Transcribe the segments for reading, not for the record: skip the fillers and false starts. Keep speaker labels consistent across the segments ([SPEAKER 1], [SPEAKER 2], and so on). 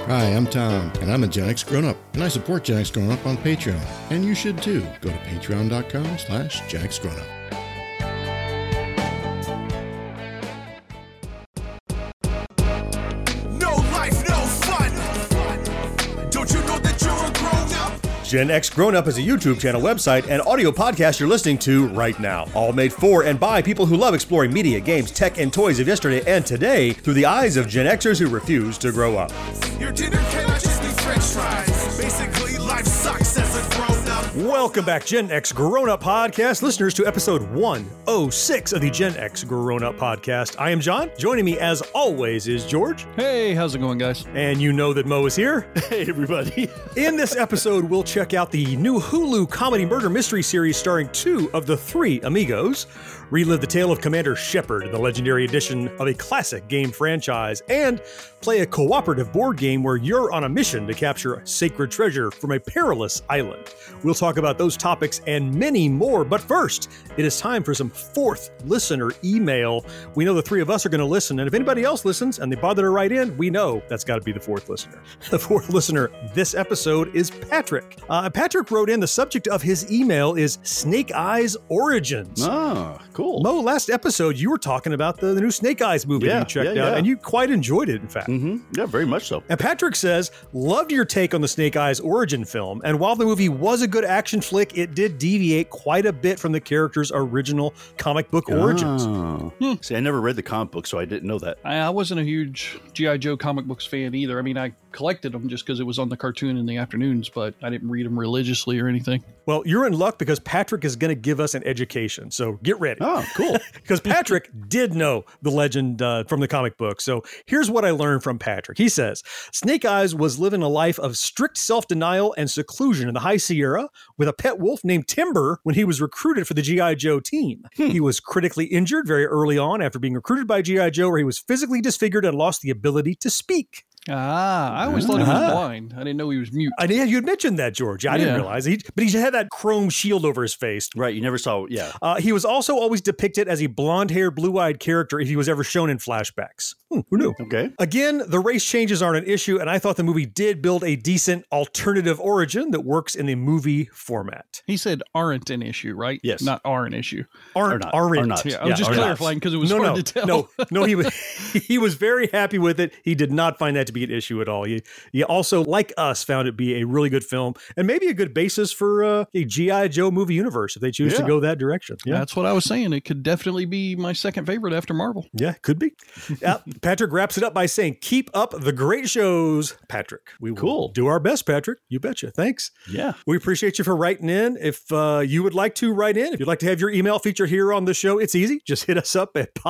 [SPEAKER 1] Hi, I'm Tom, and I'm a Gen X grown-up, and I support Gen X Grown Up on Patreon. And you should too. Go to patreon.com/Gen X Grown Up.
[SPEAKER 2] Gen X Grown Up is a YouTube channel, website, and audio podcast you're listening to right now. All made for and by people who love exploring media, games, tech, and toys of yesterday and today through the eyes of Gen Xers who refuse to grow up. Your dinner cannot just be French fries. Basically, life sucks as a grown up. Welcome back, Gen X Grown Up Podcast listeners, to episode 106 of the Gen X Grown Up Podcast. I am John. Joining me, as always, is George.
[SPEAKER 3] Hey, how's it going, guys?
[SPEAKER 2] And you know that Mo is here.
[SPEAKER 4] Hey, everybody.
[SPEAKER 2] In this episode, we'll check out the new Hulu comedy murder mystery series starring two of the three amigos, relive the tale of Commander Shepard in the legendary edition of a classic game franchise, and play a cooperative board game where you're on a mission to capture a sacred treasure from a perilous island. We'll talk about those topics and many more, but first, it is time for some fourth listener email. We know the three of us are going to listen, and if anybody else listens and they bother to write in, we know that's got to be the fourth listener. The fourth listener this episode is Patrick. Patrick wrote in, the subject of his email is Snake Eyes Origins.
[SPEAKER 4] Oh, cool.
[SPEAKER 2] Mo, last episode you were talking about the new Snake Eyes movie that you checked out, and you quite enjoyed it, in fact.
[SPEAKER 4] Mm-hmm. Yeah, very much so.
[SPEAKER 2] And Patrick says, loved your take on the Snake Eyes origin film, and while the movie was a good action flick, it did deviate quite a bit from the character's original comic book origins.
[SPEAKER 4] See, I never read the comic book, so I didn't know that.
[SPEAKER 3] I wasn't a huge G.I. Joe comic books fan either. I mean, I collected them just because it was on the cartoon in the afternoons, but I didn't read them religiously or anything.
[SPEAKER 2] Well, you're in luck because Patrick is going to give us an education, so get ready.
[SPEAKER 4] Oh, cool.
[SPEAKER 2] Because Patrick did know the legend from the comic book. So here's what I learned from Patrick. He says, Snake Eyes was living a life of strict self-denial and seclusion in the High Sierra with a pet wolf named Timber when he was recruited for the G.I. Joe team. He was critically injured very early on after being recruited by G.I. Joe, where he was physically disfigured and lost the ability to speak.
[SPEAKER 3] I always thought he was blind. I didn't know he was mute.
[SPEAKER 2] Yeah, you had mentioned that, George. I didn't realize. But he had that chrome shield over his face.
[SPEAKER 4] Right, you never saw,
[SPEAKER 2] He was also always depicted as a blonde-haired, blue-eyed character if he was ever shown in flashbacks. Who knew?
[SPEAKER 4] Okay.
[SPEAKER 2] Again, the race changes aren't an issue, and I thought the movie did build a decent alternative origin that works in the movie format.
[SPEAKER 3] He said aren't an issue, right?
[SPEAKER 4] Yes.
[SPEAKER 3] Not are an issue.
[SPEAKER 2] Aren't.
[SPEAKER 3] Yeah, I was just clarifying because it was hard to tell.
[SPEAKER 2] No, he was very happy with it. He did not find that to be an issue at all. He also, like us, found it to be a really good film and maybe a good basis for a G.I. Joe movie universe if they choose to go that direction. Yeah.
[SPEAKER 3] That's what I was saying. It could definitely be my second favorite after Marvel.
[SPEAKER 2] Yeah, could be. Patrick wraps it up by saying, keep up the great shows, Patrick. We will do our best, Patrick. You betcha. Thanks.
[SPEAKER 4] Yeah.
[SPEAKER 2] We appreciate you for writing in. If you would like to write in, if you'd like to have your email featured here on the show, it's easy. Just hit us up at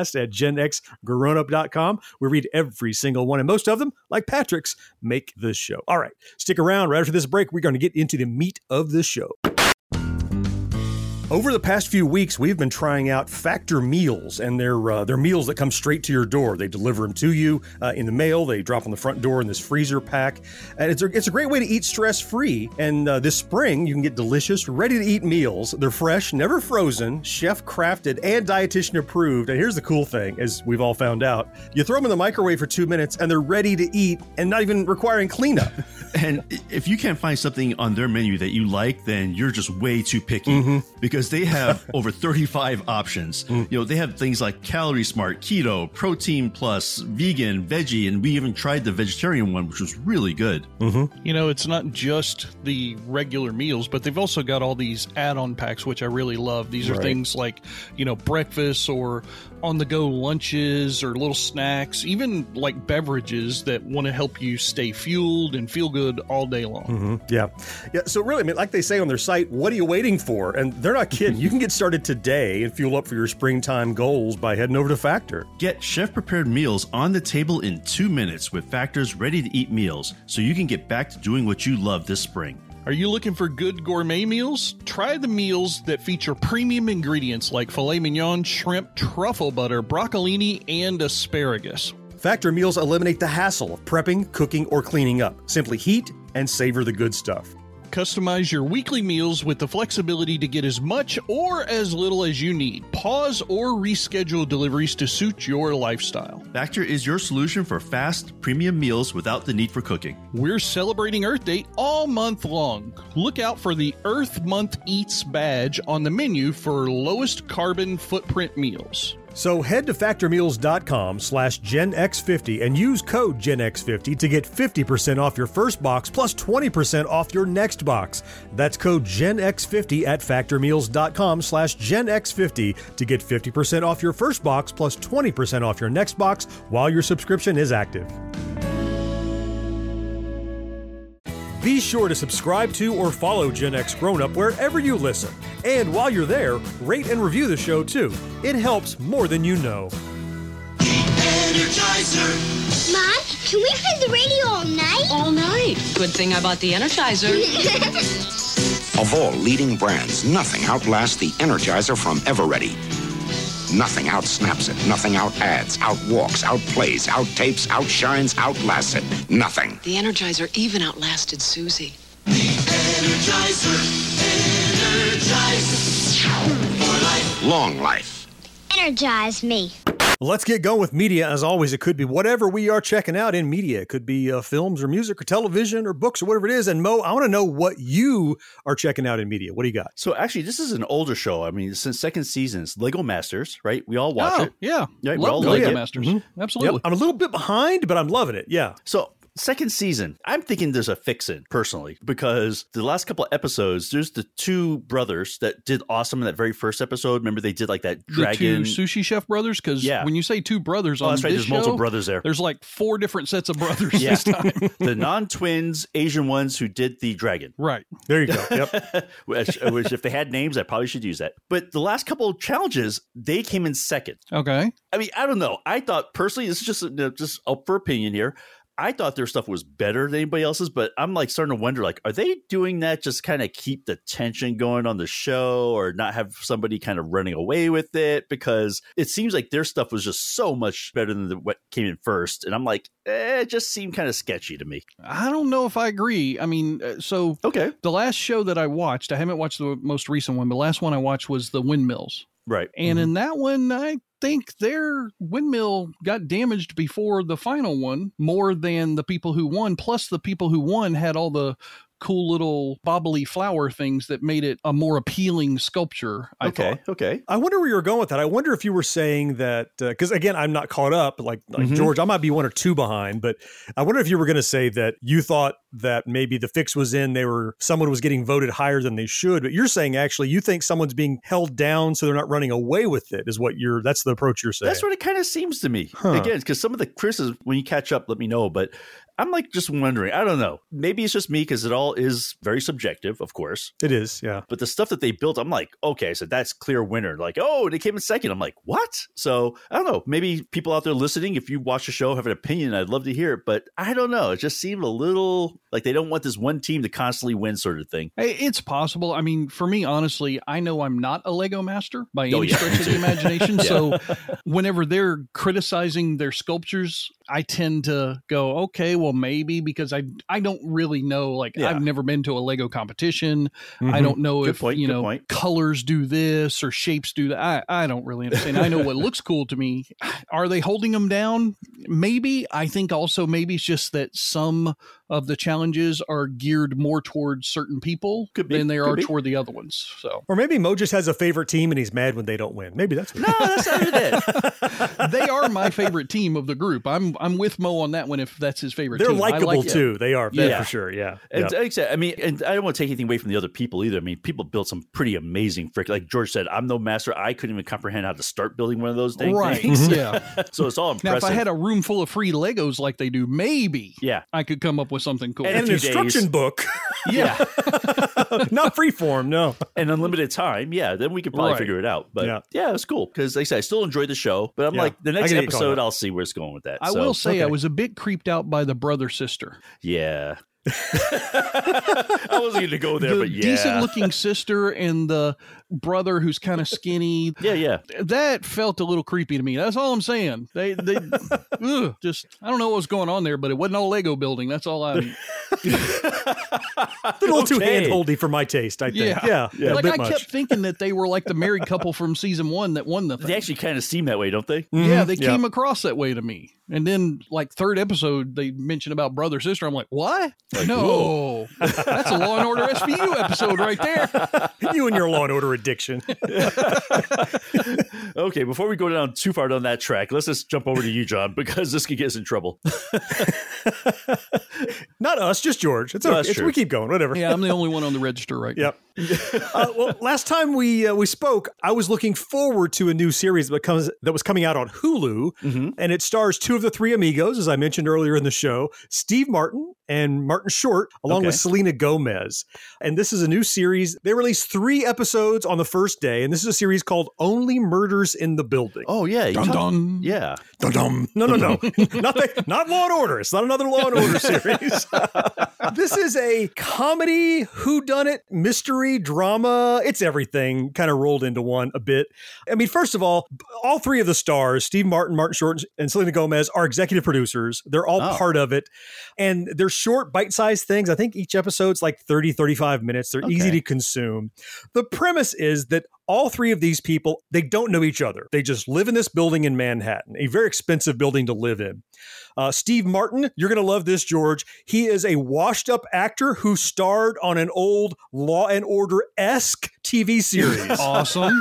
[SPEAKER 2] podcast@genxgrownup.com. We read every single one, and most of them, like Patrick's, make this show. All right, stick around. Right after this break, we're going to get into the meat of the show. Over the past few weeks, we've been trying out Factor meals, and they're meals that come straight to your door. They deliver them to you in the mail. They drop on the front door in this freezer pack. And it's a great way to eat stress-free. And this spring, you can get delicious, ready-to-eat meals. They're fresh, never frozen, chef-crafted, and dietitian-approved. And here's the cool thing, as we've all found out. You throw them in the microwave for 2 minutes, and they're ready to eat and not even requiring cleanup.
[SPEAKER 5] And if you can't find something on their menu that you like, then you're just way too picky. Because they have over 35 options. You know, they have things like Calorie Smart, Keto, Protein Plus, Vegan, Veggie, and we even tried the vegetarian one, which was really good.
[SPEAKER 3] You know, it's not just the regular meals, but they've also got all these add-on packs, which I really love. These are things like, you know, breakfast or on-the-go lunches or little snacks, even like beverages that want to help you stay fueled and feel good all day long.
[SPEAKER 2] Yeah. So really, I mean, like they say on their site, what are you waiting for? And they're not kidding. You can get started today and fuel up for your springtime goals by heading over to Factor.
[SPEAKER 5] Get chef-prepared meals on the table in 2 minutes with Factor's ready-to-eat meals, so you can get back to doing what you love this spring.
[SPEAKER 3] Are you looking for good gourmet meals? Try the meals that feature premium ingredients like filet mignon, shrimp, truffle butter, broccolini, and asparagus.
[SPEAKER 2] Factor meals eliminate the hassle of prepping, cooking, or cleaning up. Simply heat and savor the good stuff.
[SPEAKER 3] Customize your weekly meals with the flexibility to get as much or as little as you need. Pause or reschedule deliveries to suit your lifestyle.
[SPEAKER 5] Factor is your solution for fast, premium meals without the need for cooking.
[SPEAKER 3] We're celebrating Earth Day all month long. Look out for the Earth Month Eats badge on the menu for lowest carbon footprint meals.
[SPEAKER 2] So head to factormeals.com/GenX50 and use code GenX50 to get 50% off your first box plus 20% off your next box. That's code GenX50 at factormeals.com/GenX50 to get 50% off your first box plus 20% off your next box while your subscription is active. Be sure to subscribe to or follow Gen X Grown Up wherever you listen. And while you're there, rate and review the show too. It helps more than you know.
[SPEAKER 6] Energizer!
[SPEAKER 7] Mom, can we play the radio all night?
[SPEAKER 6] All night. Good thing I bought the Energizer.
[SPEAKER 8] Of all leading brands, nothing outlasts the Energizer from Eveready. Nothing outsnaps it. Nothing out-adds, out-walks, outplays, out-tapes, outshines, outlasts it. Nothing.
[SPEAKER 6] The Energizer even outlasted Susie.
[SPEAKER 9] Energizer. Energize. For life.
[SPEAKER 8] Long life.
[SPEAKER 7] Energize me.
[SPEAKER 2] Let's get going with media. As always, it could be whatever we are checking out in media. It could be films or music or television or books or whatever it is. And Mo, I want to know what you are checking out in media. What do you got?
[SPEAKER 4] So actually, this is an older show. I mean, since second season, it's Lego Masters, right? We all watch it.
[SPEAKER 3] Yeah.
[SPEAKER 4] Right,
[SPEAKER 3] Love
[SPEAKER 4] Lego
[SPEAKER 3] Lego Masters. Mm-hmm. Absolutely.
[SPEAKER 2] Yep. I'm a little bit behind, but I'm loving it. Yeah.
[SPEAKER 4] So second season, I'm thinking there's a fix-in, personally, because the last couple of episodes, there's the two brothers that did awesome in that very first episode. Remember, they did like that dragon.
[SPEAKER 3] The two sushi chef brothers? Because when you say two brothers on
[SPEAKER 4] that's right,
[SPEAKER 3] this
[SPEAKER 4] there's multiple
[SPEAKER 3] show,
[SPEAKER 4] brothers there.
[SPEAKER 3] There's like 4 different sets of brothers this time.
[SPEAKER 4] The non-twins Asian ones who did the dragon.
[SPEAKER 3] Right.
[SPEAKER 2] There you go. Yep.
[SPEAKER 4] which if they had names, I probably should use that. But the last couple of challenges, they came in second.
[SPEAKER 3] Okay.
[SPEAKER 4] I mean, I don't know. I thought personally, this is just up for opinion here. I thought their stuff was better than anybody else's, but I'm like starting to wonder, like, are they doing that just kind of keep the tension going on the show or not have somebody kind of running away with it? Because it seems like their stuff was just so much better than what came in first. And I'm like, it just seemed kind of sketchy to me.
[SPEAKER 3] I don't know if I agree. I mean,
[SPEAKER 4] okay.
[SPEAKER 3] The last show that I watched, I haven't watched the most recent one, but the last one I watched was The Windmills.
[SPEAKER 4] Right.
[SPEAKER 3] And in that one, I think their windmill got damaged before the final one more than the people who won. Plus, the people who won had all the cool little bobbly flower things that made it a more appealing sculpture. I thought.
[SPEAKER 4] Okay.
[SPEAKER 2] I wonder where you were going with that. I wonder if you were saying that, because again, I'm not caught up like George, I might be 1 or 2 behind, but I wonder if you were going to say that you thought that maybe the fix was in, someone was getting voted higher than they should, but you're saying actually you think someone's being held down so they're not running away with it is what that's the approach you're saying.
[SPEAKER 4] That's what it kind of seems to me. Again, because some of the criticisms, when you catch up, let me know, but I'm like just wondering, I don't know. Maybe it's just me because it all is very subjective, of course.
[SPEAKER 2] It is, yeah.
[SPEAKER 4] But the stuff that they built, I'm like, okay, so that's clear winner. Like, oh, they came in second. I'm like, what? So I don't know. Maybe people out there listening, if you watch the show, have an opinion, I'd love to hear it. But I don't know. It just seemed a little like they don't want this one team to constantly win sort of thing.
[SPEAKER 3] Hey, it's possible. I mean, for me, honestly, I know I'm not a Lego master by any stretch of the imagination. So whenever they're criticizing their sculptures, I tend to go, okay, well, maybe because I don't really know. Like, I've never been to a Lego competition. I don't know if colors do this or shapes do that. I don't really understand. I know what looks cool to me. Are they holding them down? Maybe. I think also maybe it's just that some of the challenges are geared more towards certain people than they are toward the other ones. So,
[SPEAKER 2] or maybe Mo just has a favorite team and he's mad when they don't win. Maybe that's what
[SPEAKER 4] that's not it.
[SPEAKER 3] They are my favorite team of the group. I'm with Mo on that one if that's his favorite
[SPEAKER 2] They're
[SPEAKER 3] team.
[SPEAKER 2] likable too. They are, for sure. Yeah.
[SPEAKER 4] And like I said, I mean, and I don't want to take anything away from the other people either. I mean, people built some pretty amazing like George said, I'm no master. I couldn't even comprehend how to start building one of those things.
[SPEAKER 3] Right. Yeah.
[SPEAKER 4] So it's all impressive.
[SPEAKER 3] Now, if I had a room full of free Legos like they do, maybe I could come up with something cool.
[SPEAKER 2] And an instruction book.
[SPEAKER 4] Yeah.
[SPEAKER 2] Not freeform, no.
[SPEAKER 4] And unlimited time. Yeah. Then we could probably figure it out. But yeah, it's cool. Because like I said, I still enjoyed the show. But I'm like, the next episode, I'll see where it's going with that.
[SPEAKER 3] I will say I was a bit creeped out by the brother-sister.
[SPEAKER 4] Yeah. I wasn't going to go there, but
[SPEAKER 3] decent looking sister and the brother who's kind of skinny.
[SPEAKER 4] Yeah.
[SPEAKER 3] That felt a little creepy to me. That's all I'm saying. They just, I don't know what was going on there, but it wasn't all Lego building. That's all I.
[SPEAKER 2] A little too handholdy for my taste, I think. Yeah.
[SPEAKER 3] Like I kept thinking that they were like the married couple from season 1 that won the thing.
[SPEAKER 4] They actually kind of seem that way, don't they?
[SPEAKER 3] Mm-hmm. Yeah, they came across that way to me. And then, like, third episode, they mentioned about brother sister. I'm like, what?
[SPEAKER 4] Like,
[SPEAKER 3] no, that's a Law and Order SVU episode right there.
[SPEAKER 2] You and your Law and Order addiction.
[SPEAKER 4] Okay, before we go down too far down that track, let's just jump over to you, John, because this could get us in trouble.
[SPEAKER 2] Not us, just George. It's okay. We keep going. Whatever.
[SPEAKER 3] Yeah, I'm the only one on the register right now.
[SPEAKER 2] Well, last time we spoke, I was looking forward to a new series that was coming out on Hulu, and it stars two of the three amigos, as I mentioned earlier in the show, Steve Martin and Martin Short, along with Selena Gomez. And this is a new series. They released 3 episodes on the first day, and this is a series called Only Murders in the Building.
[SPEAKER 4] Oh, yeah.
[SPEAKER 3] Dun dun.
[SPEAKER 4] Yeah.
[SPEAKER 2] Dun dun. No. Not Law and Order. It's not another Law and Order series. This is a comedy, whodunit, mystery, drama. It's everything kind of rolled into one a bit. I mean, first of all 3 of the stars, Steve Martin, Martin Short, and Selena Gomez, are executive producers. They're all part of it. And they're short, bite-sized things. I think each episode's like 30, 35 minutes. They're easy to consume. The premise is that all 3 of these people, they don't know each other. They just live in this building in Manhattan, a very expensive building to live in. Steve Martin, you're going to love this, George. He is a washed-up actor who starred on an old Law and Order-esque TV series.
[SPEAKER 3] Awesome.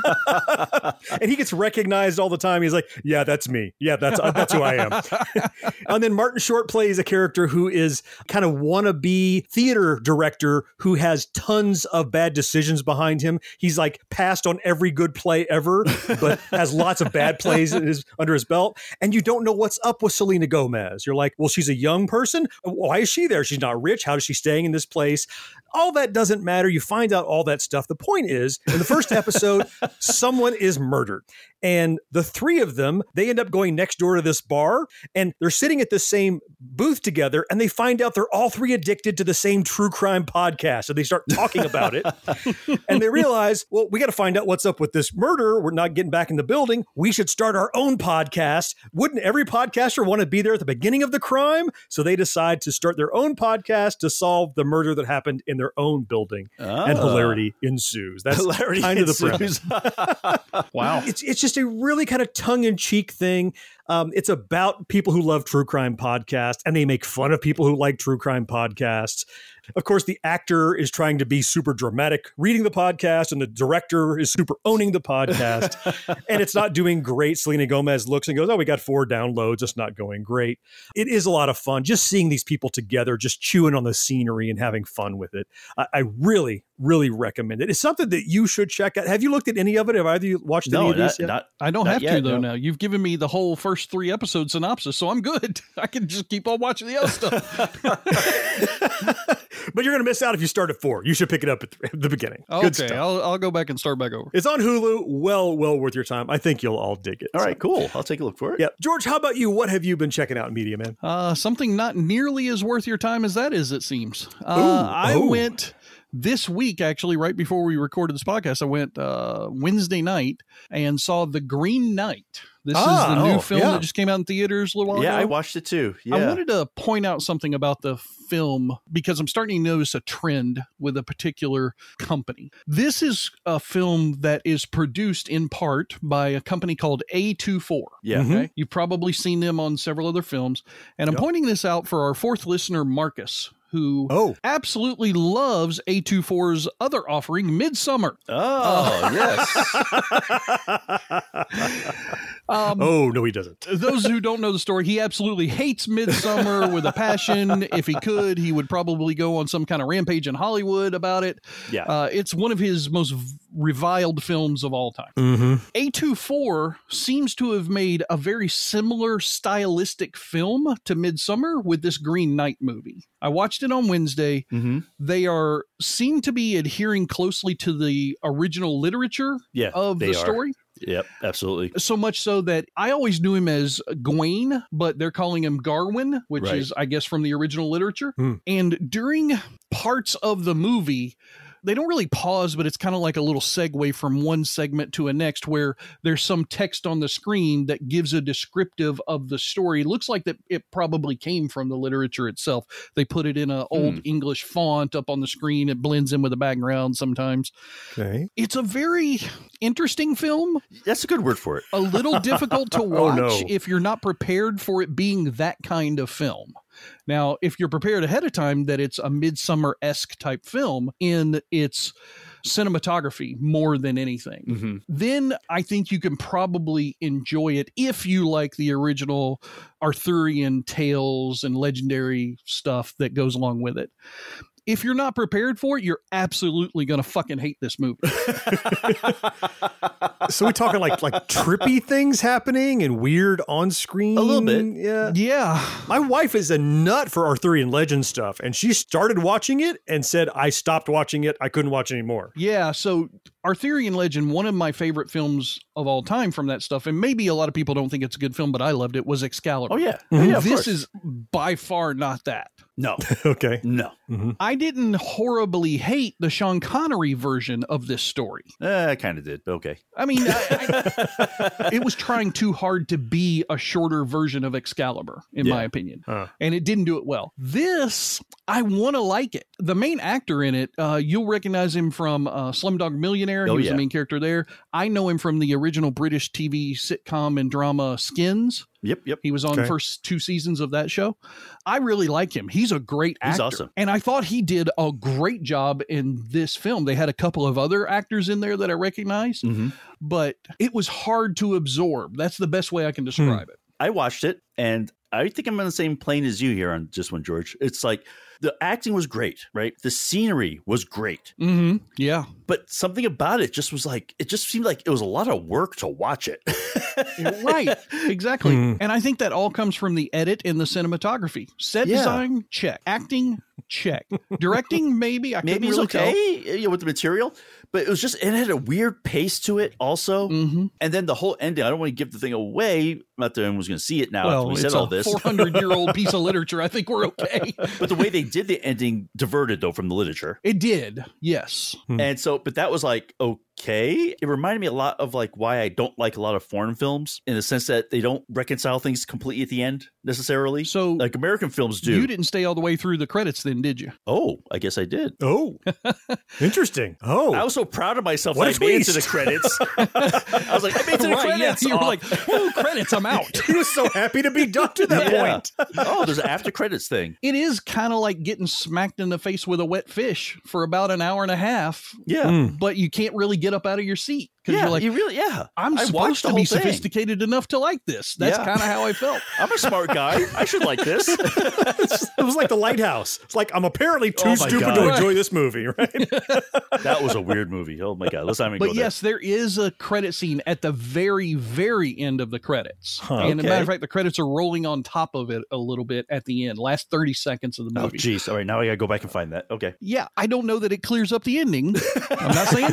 [SPEAKER 2] And he gets recognized all the time. He's like, yeah, that's me. Yeah, that's who I am. And then Martin Short plays a character who is kind of wannabe theater director who has tons of bad decisions behind him. He's like passed on every good play ever, but has lots of bad plays under his belt. And you don't know what's up with Selena Gomez. You're like, well, she's a young person. Why is she there? She's not rich. How is she staying in this place? All that doesn't matter. You find out all that stuff. The point is, in the first episode, someone is murdered. And the 3 of them, they end up going next door to this bar, and they're sitting at the same booth together, and they find out they're all 3 addicted to the same true crime podcast. So they start talking about it. And they realize, well, we got to find out what's up with this murder. We're not getting back in the building. We should start our own podcast. Wouldn't every podcaster want to be there at the beginning of the crime? So they decide to start their own podcast to solve the murder that happened in their own building. And hilarity ensues. That's kind of the premise.
[SPEAKER 3] Wow.
[SPEAKER 2] It's just a really kind of tongue-in-cheek thing. It's about people who love true crime podcasts, and they make fun of people who like true crime podcasts. Of course, the actor is trying to be super dramatic reading the podcast, and the director is super owning the podcast. And it's not doing great. Selena Gomez looks and goes, oh, we got 4 downloads. It's not going great. It is a lot of fun just seeing these people together, just chewing on the scenery and having fun with it. I really, really recommend it. It's something that you should check out. Have you looked at any of it? Have either of you watched any of these yet?
[SPEAKER 3] I don't have to, though, now. You've given me the whole first 3 episode synopsis, so I'm good. I can just keep on watching the other stuff.
[SPEAKER 2] But you're going to miss out if you start at 4. You should pick it up at the beginning.
[SPEAKER 3] Okay, I'll go back and start back over.
[SPEAKER 2] It's on Hulu. Well worth your time. I think you'll all dig it.
[SPEAKER 4] All right, cool. I'll take a look for it.
[SPEAKER 2] Yeah. George, how about you? What have you been checking out in media, man?
[SPEAKER 3] Something not nearly as worth your time as that is, it seems. I went this week, actually, right before we recorded this podcast, I went Wednesday night and saw The Green Knight. This is the new film that just came out in theaters a little while ago.
[SPEAKER 4] Yeah, I watched it too. Yeah.
[SPEAKER 3] I wanted to point out something about the film because I'm starting to notice a trend with a particular company. This is a film that is produced in part by a company called A24.
[SPEAKER 4] Yeah.
[SPEAKER 3] Okay? You've probably seen them on several other films. And I'm pointing this out for our 4th listener, Marcus, who absolutely loves A24's other offering, Midsommar.
[SPEAKER 4] Oh, yes.
[SPEAKER 2] Oh, no, he doesn't.
[SPEAKER 3] Those who don't know the story, he absolutely hates Midsommar with a passion. If he could, he would probably go on some kind of rampage in Hollywood about it.
[SPEAKER 4] Yeah.
[SPEAKER 3] It's one of his most reviled films of all time. A24 seems to have made a very similar stylistic film to Midsommar with this Green Knight movie. I watched it on Wednesday. They seem to be adhering closely to the original literature of the story.
[SPEAKER 4] Yep, absolutely.
[SPEAKER 3] So much so that I always knew him as Gawain, but they're calling him Garwin, which is, I guess, from the original literature. And during parts of the movie, they don't really pause, but it's kind of like a little segue from one segment to a next where there's some text on the screen that gives a descriptive of the story. It looks like that it probably came from the literature itself. They put it in an old English font up on the screen. It blends in with the background sometimes.
[SPEAKER 2] Okay.
[SPEAKER 3] It's a very interesting film.
[SPEAKER 4] That's a good word for it.
[SPEAKER 3] A little difficult to watch
[SPEAKER 2] no.
[SPEAKER 3] if you're not prepared for it being that kind of film. Now, if you're prepared ahead of time that it's a Midsummer-esque type film in its cinematography more than anything, then I think you can probably enjoy it if you like the original Arthurian tales and legendary stuff that goes along with it. If you're not prepared for it, you're absolutely going to fucking hate this movie.
[SPEAKER 2] So we talking like trippy things happening and weird on screen?
[SPEAKER 4] A little bit.
[SPEAKER 2] Yeah.
[SPEAKER 3] Yeah.
[SPEAKER 2] My wife is a nut for Arthurian legend stuff, and she started watching it and said, I stopped watching it. I couldn't watch anymore.
[SPEAKER 3] Yeah. So Arthurian Legend, one of my favorite films of all time from that stuff, and maybe a lot of people don't think it's a good film, but I loved it, was Excalibur.
[SPEAKER 4] Oh, yeah. Yeah, of
[SPEAKER 3] This
[SPEAKER 4] course.
[SPEAKER 3] is by far not that.
[SPEAKER 4] No.
[SPEAKER 2] Okay.
[SPEAKER 4] No.
[SPEAKER 3] I didn't horribly hate the Sean Connery version of this story.
[SPEAKER 4] I kind of did. But okay.
[SPEAKER 3] I mean, it was trying too hard to be a shorter version of Excalibur, in my opinion. And it didn't do it well. This, I want to like it. The main actor in it, you'll recognize him from Slumdog Millionaire. He was the main character there. I know him from the original British TV sitcom and drama Skins.
[SPEAKER 4] Yep.
[SPEAKER 3] He was on the first 2 seasons of that show. I really like him. He's a great actor.
[SPEAKER 4] He's awesome.
[SPEAKER 3] And I thought he did a great job in this film. They had a couple of other actors in there that I recognized, but it was hard to absorb. That's the best way I can describe it.
[SPEAKER 4] I watched it, and I think I'm on the same plane as you here on this one, George. It's like the acting was great, right? The scenery was great.
[SPEAKER 3] Yeah.
[SPEAKER 4] But something about it just was like, it just seemed like it was a lot of work to watch it.
[SPEAKER 3] Right. Exactly. And I think that all comes from the edit and the cinematography. Set design, check. Acting, check. Directing, maybe. I
[SPEAKER 4] Maybe
[SPEAKER 3] couldn't
[SPEAKER 4] it's
[SPEAKER 3] really
[SPEAKER 4] okay
[SPEAKER 3] tell.
[SPEAKER 4] with the material, but it was just, it had a weird pace to it also. And then the whole ending, I don't want to give the thing away. Not that anyone's going to see it now after we said all this.
[SPEAKER 3] 400-year-old piece of literature. I think we're okay.
[SPEAKER 4] But the way they did the ending diverted, though, from the literature.
[SPEAKER 3] It did. Yes.
[SPEAKER 4] And so, but that was like, okay. It reminded me a lot of like why I don't like a lot of foreign films in the sense that they don't reconcile things completely at the end necessarily.
[SPEAKER 3] So
[SPEAKER 4] like American films do.
[SPEAKER 3] You didn't stay all the way through the credits then, did you?
[SPEAKER 4] Oh, I guess I did.
[SPEAKER 2] Oh, interesting. Oh,
[SPEAKER 4] I was so proud of myself
[SPEAKER 2] What
[SPEAKER 4] that
[SPEAKER 2] a
[SPEAKER 4] I made it to
[SPEAKER 2] twist.
[SPEAKER 4] the credits. I was like, I made it to the credits.
[SPEAKER 3] Yeah, you were like, oh, credits, I'm out.
[SPEAKER 2] he was so happy to be done to that point.
[SPEAKER 4] Oh, there's an after credits thing.
[SPEAKER 3] It is kind of like getting smacked in the face with a wet fish for about an hour and a half.
[SPEAKER 4] Yeah.
[SPEAKER 3] But you can't really get up out of your seat.
[SPEAKER 4] Yeah,
[SPEAKER 3] you're like,
[SPEAKER 4] you really,
[SPEAKER 3] I'm supposed to be sophisticated enough to like this. That's kind of how I felt.
[SPEAKER 4] I'm a smart guy. I should like this.
[SPEAKER 2] It was like The Lighthouse. It's like, I'm apparently too stupid
[SPEAKER 4] God.
[SPEAKER 2] to enjoy this movie, right?
[SPEAKER 4] That was a weird movie. Oh my God. Let's not even go
[SPEAKER 3] But yes, there is a credit scene at the very, very end of the credits. And as a matter of fact, the credits are rolling on top of it a little bit at the end, last 30 seconds of the
[SPEAKER 4] Oh,
[SPEAKER 3] movie.
[SPEAKER 4] geez. All right. Now I got to go back and find that. Okay.
[SPEAKER 3] Yeah, I don't know that it clears up the ending. I'm not saying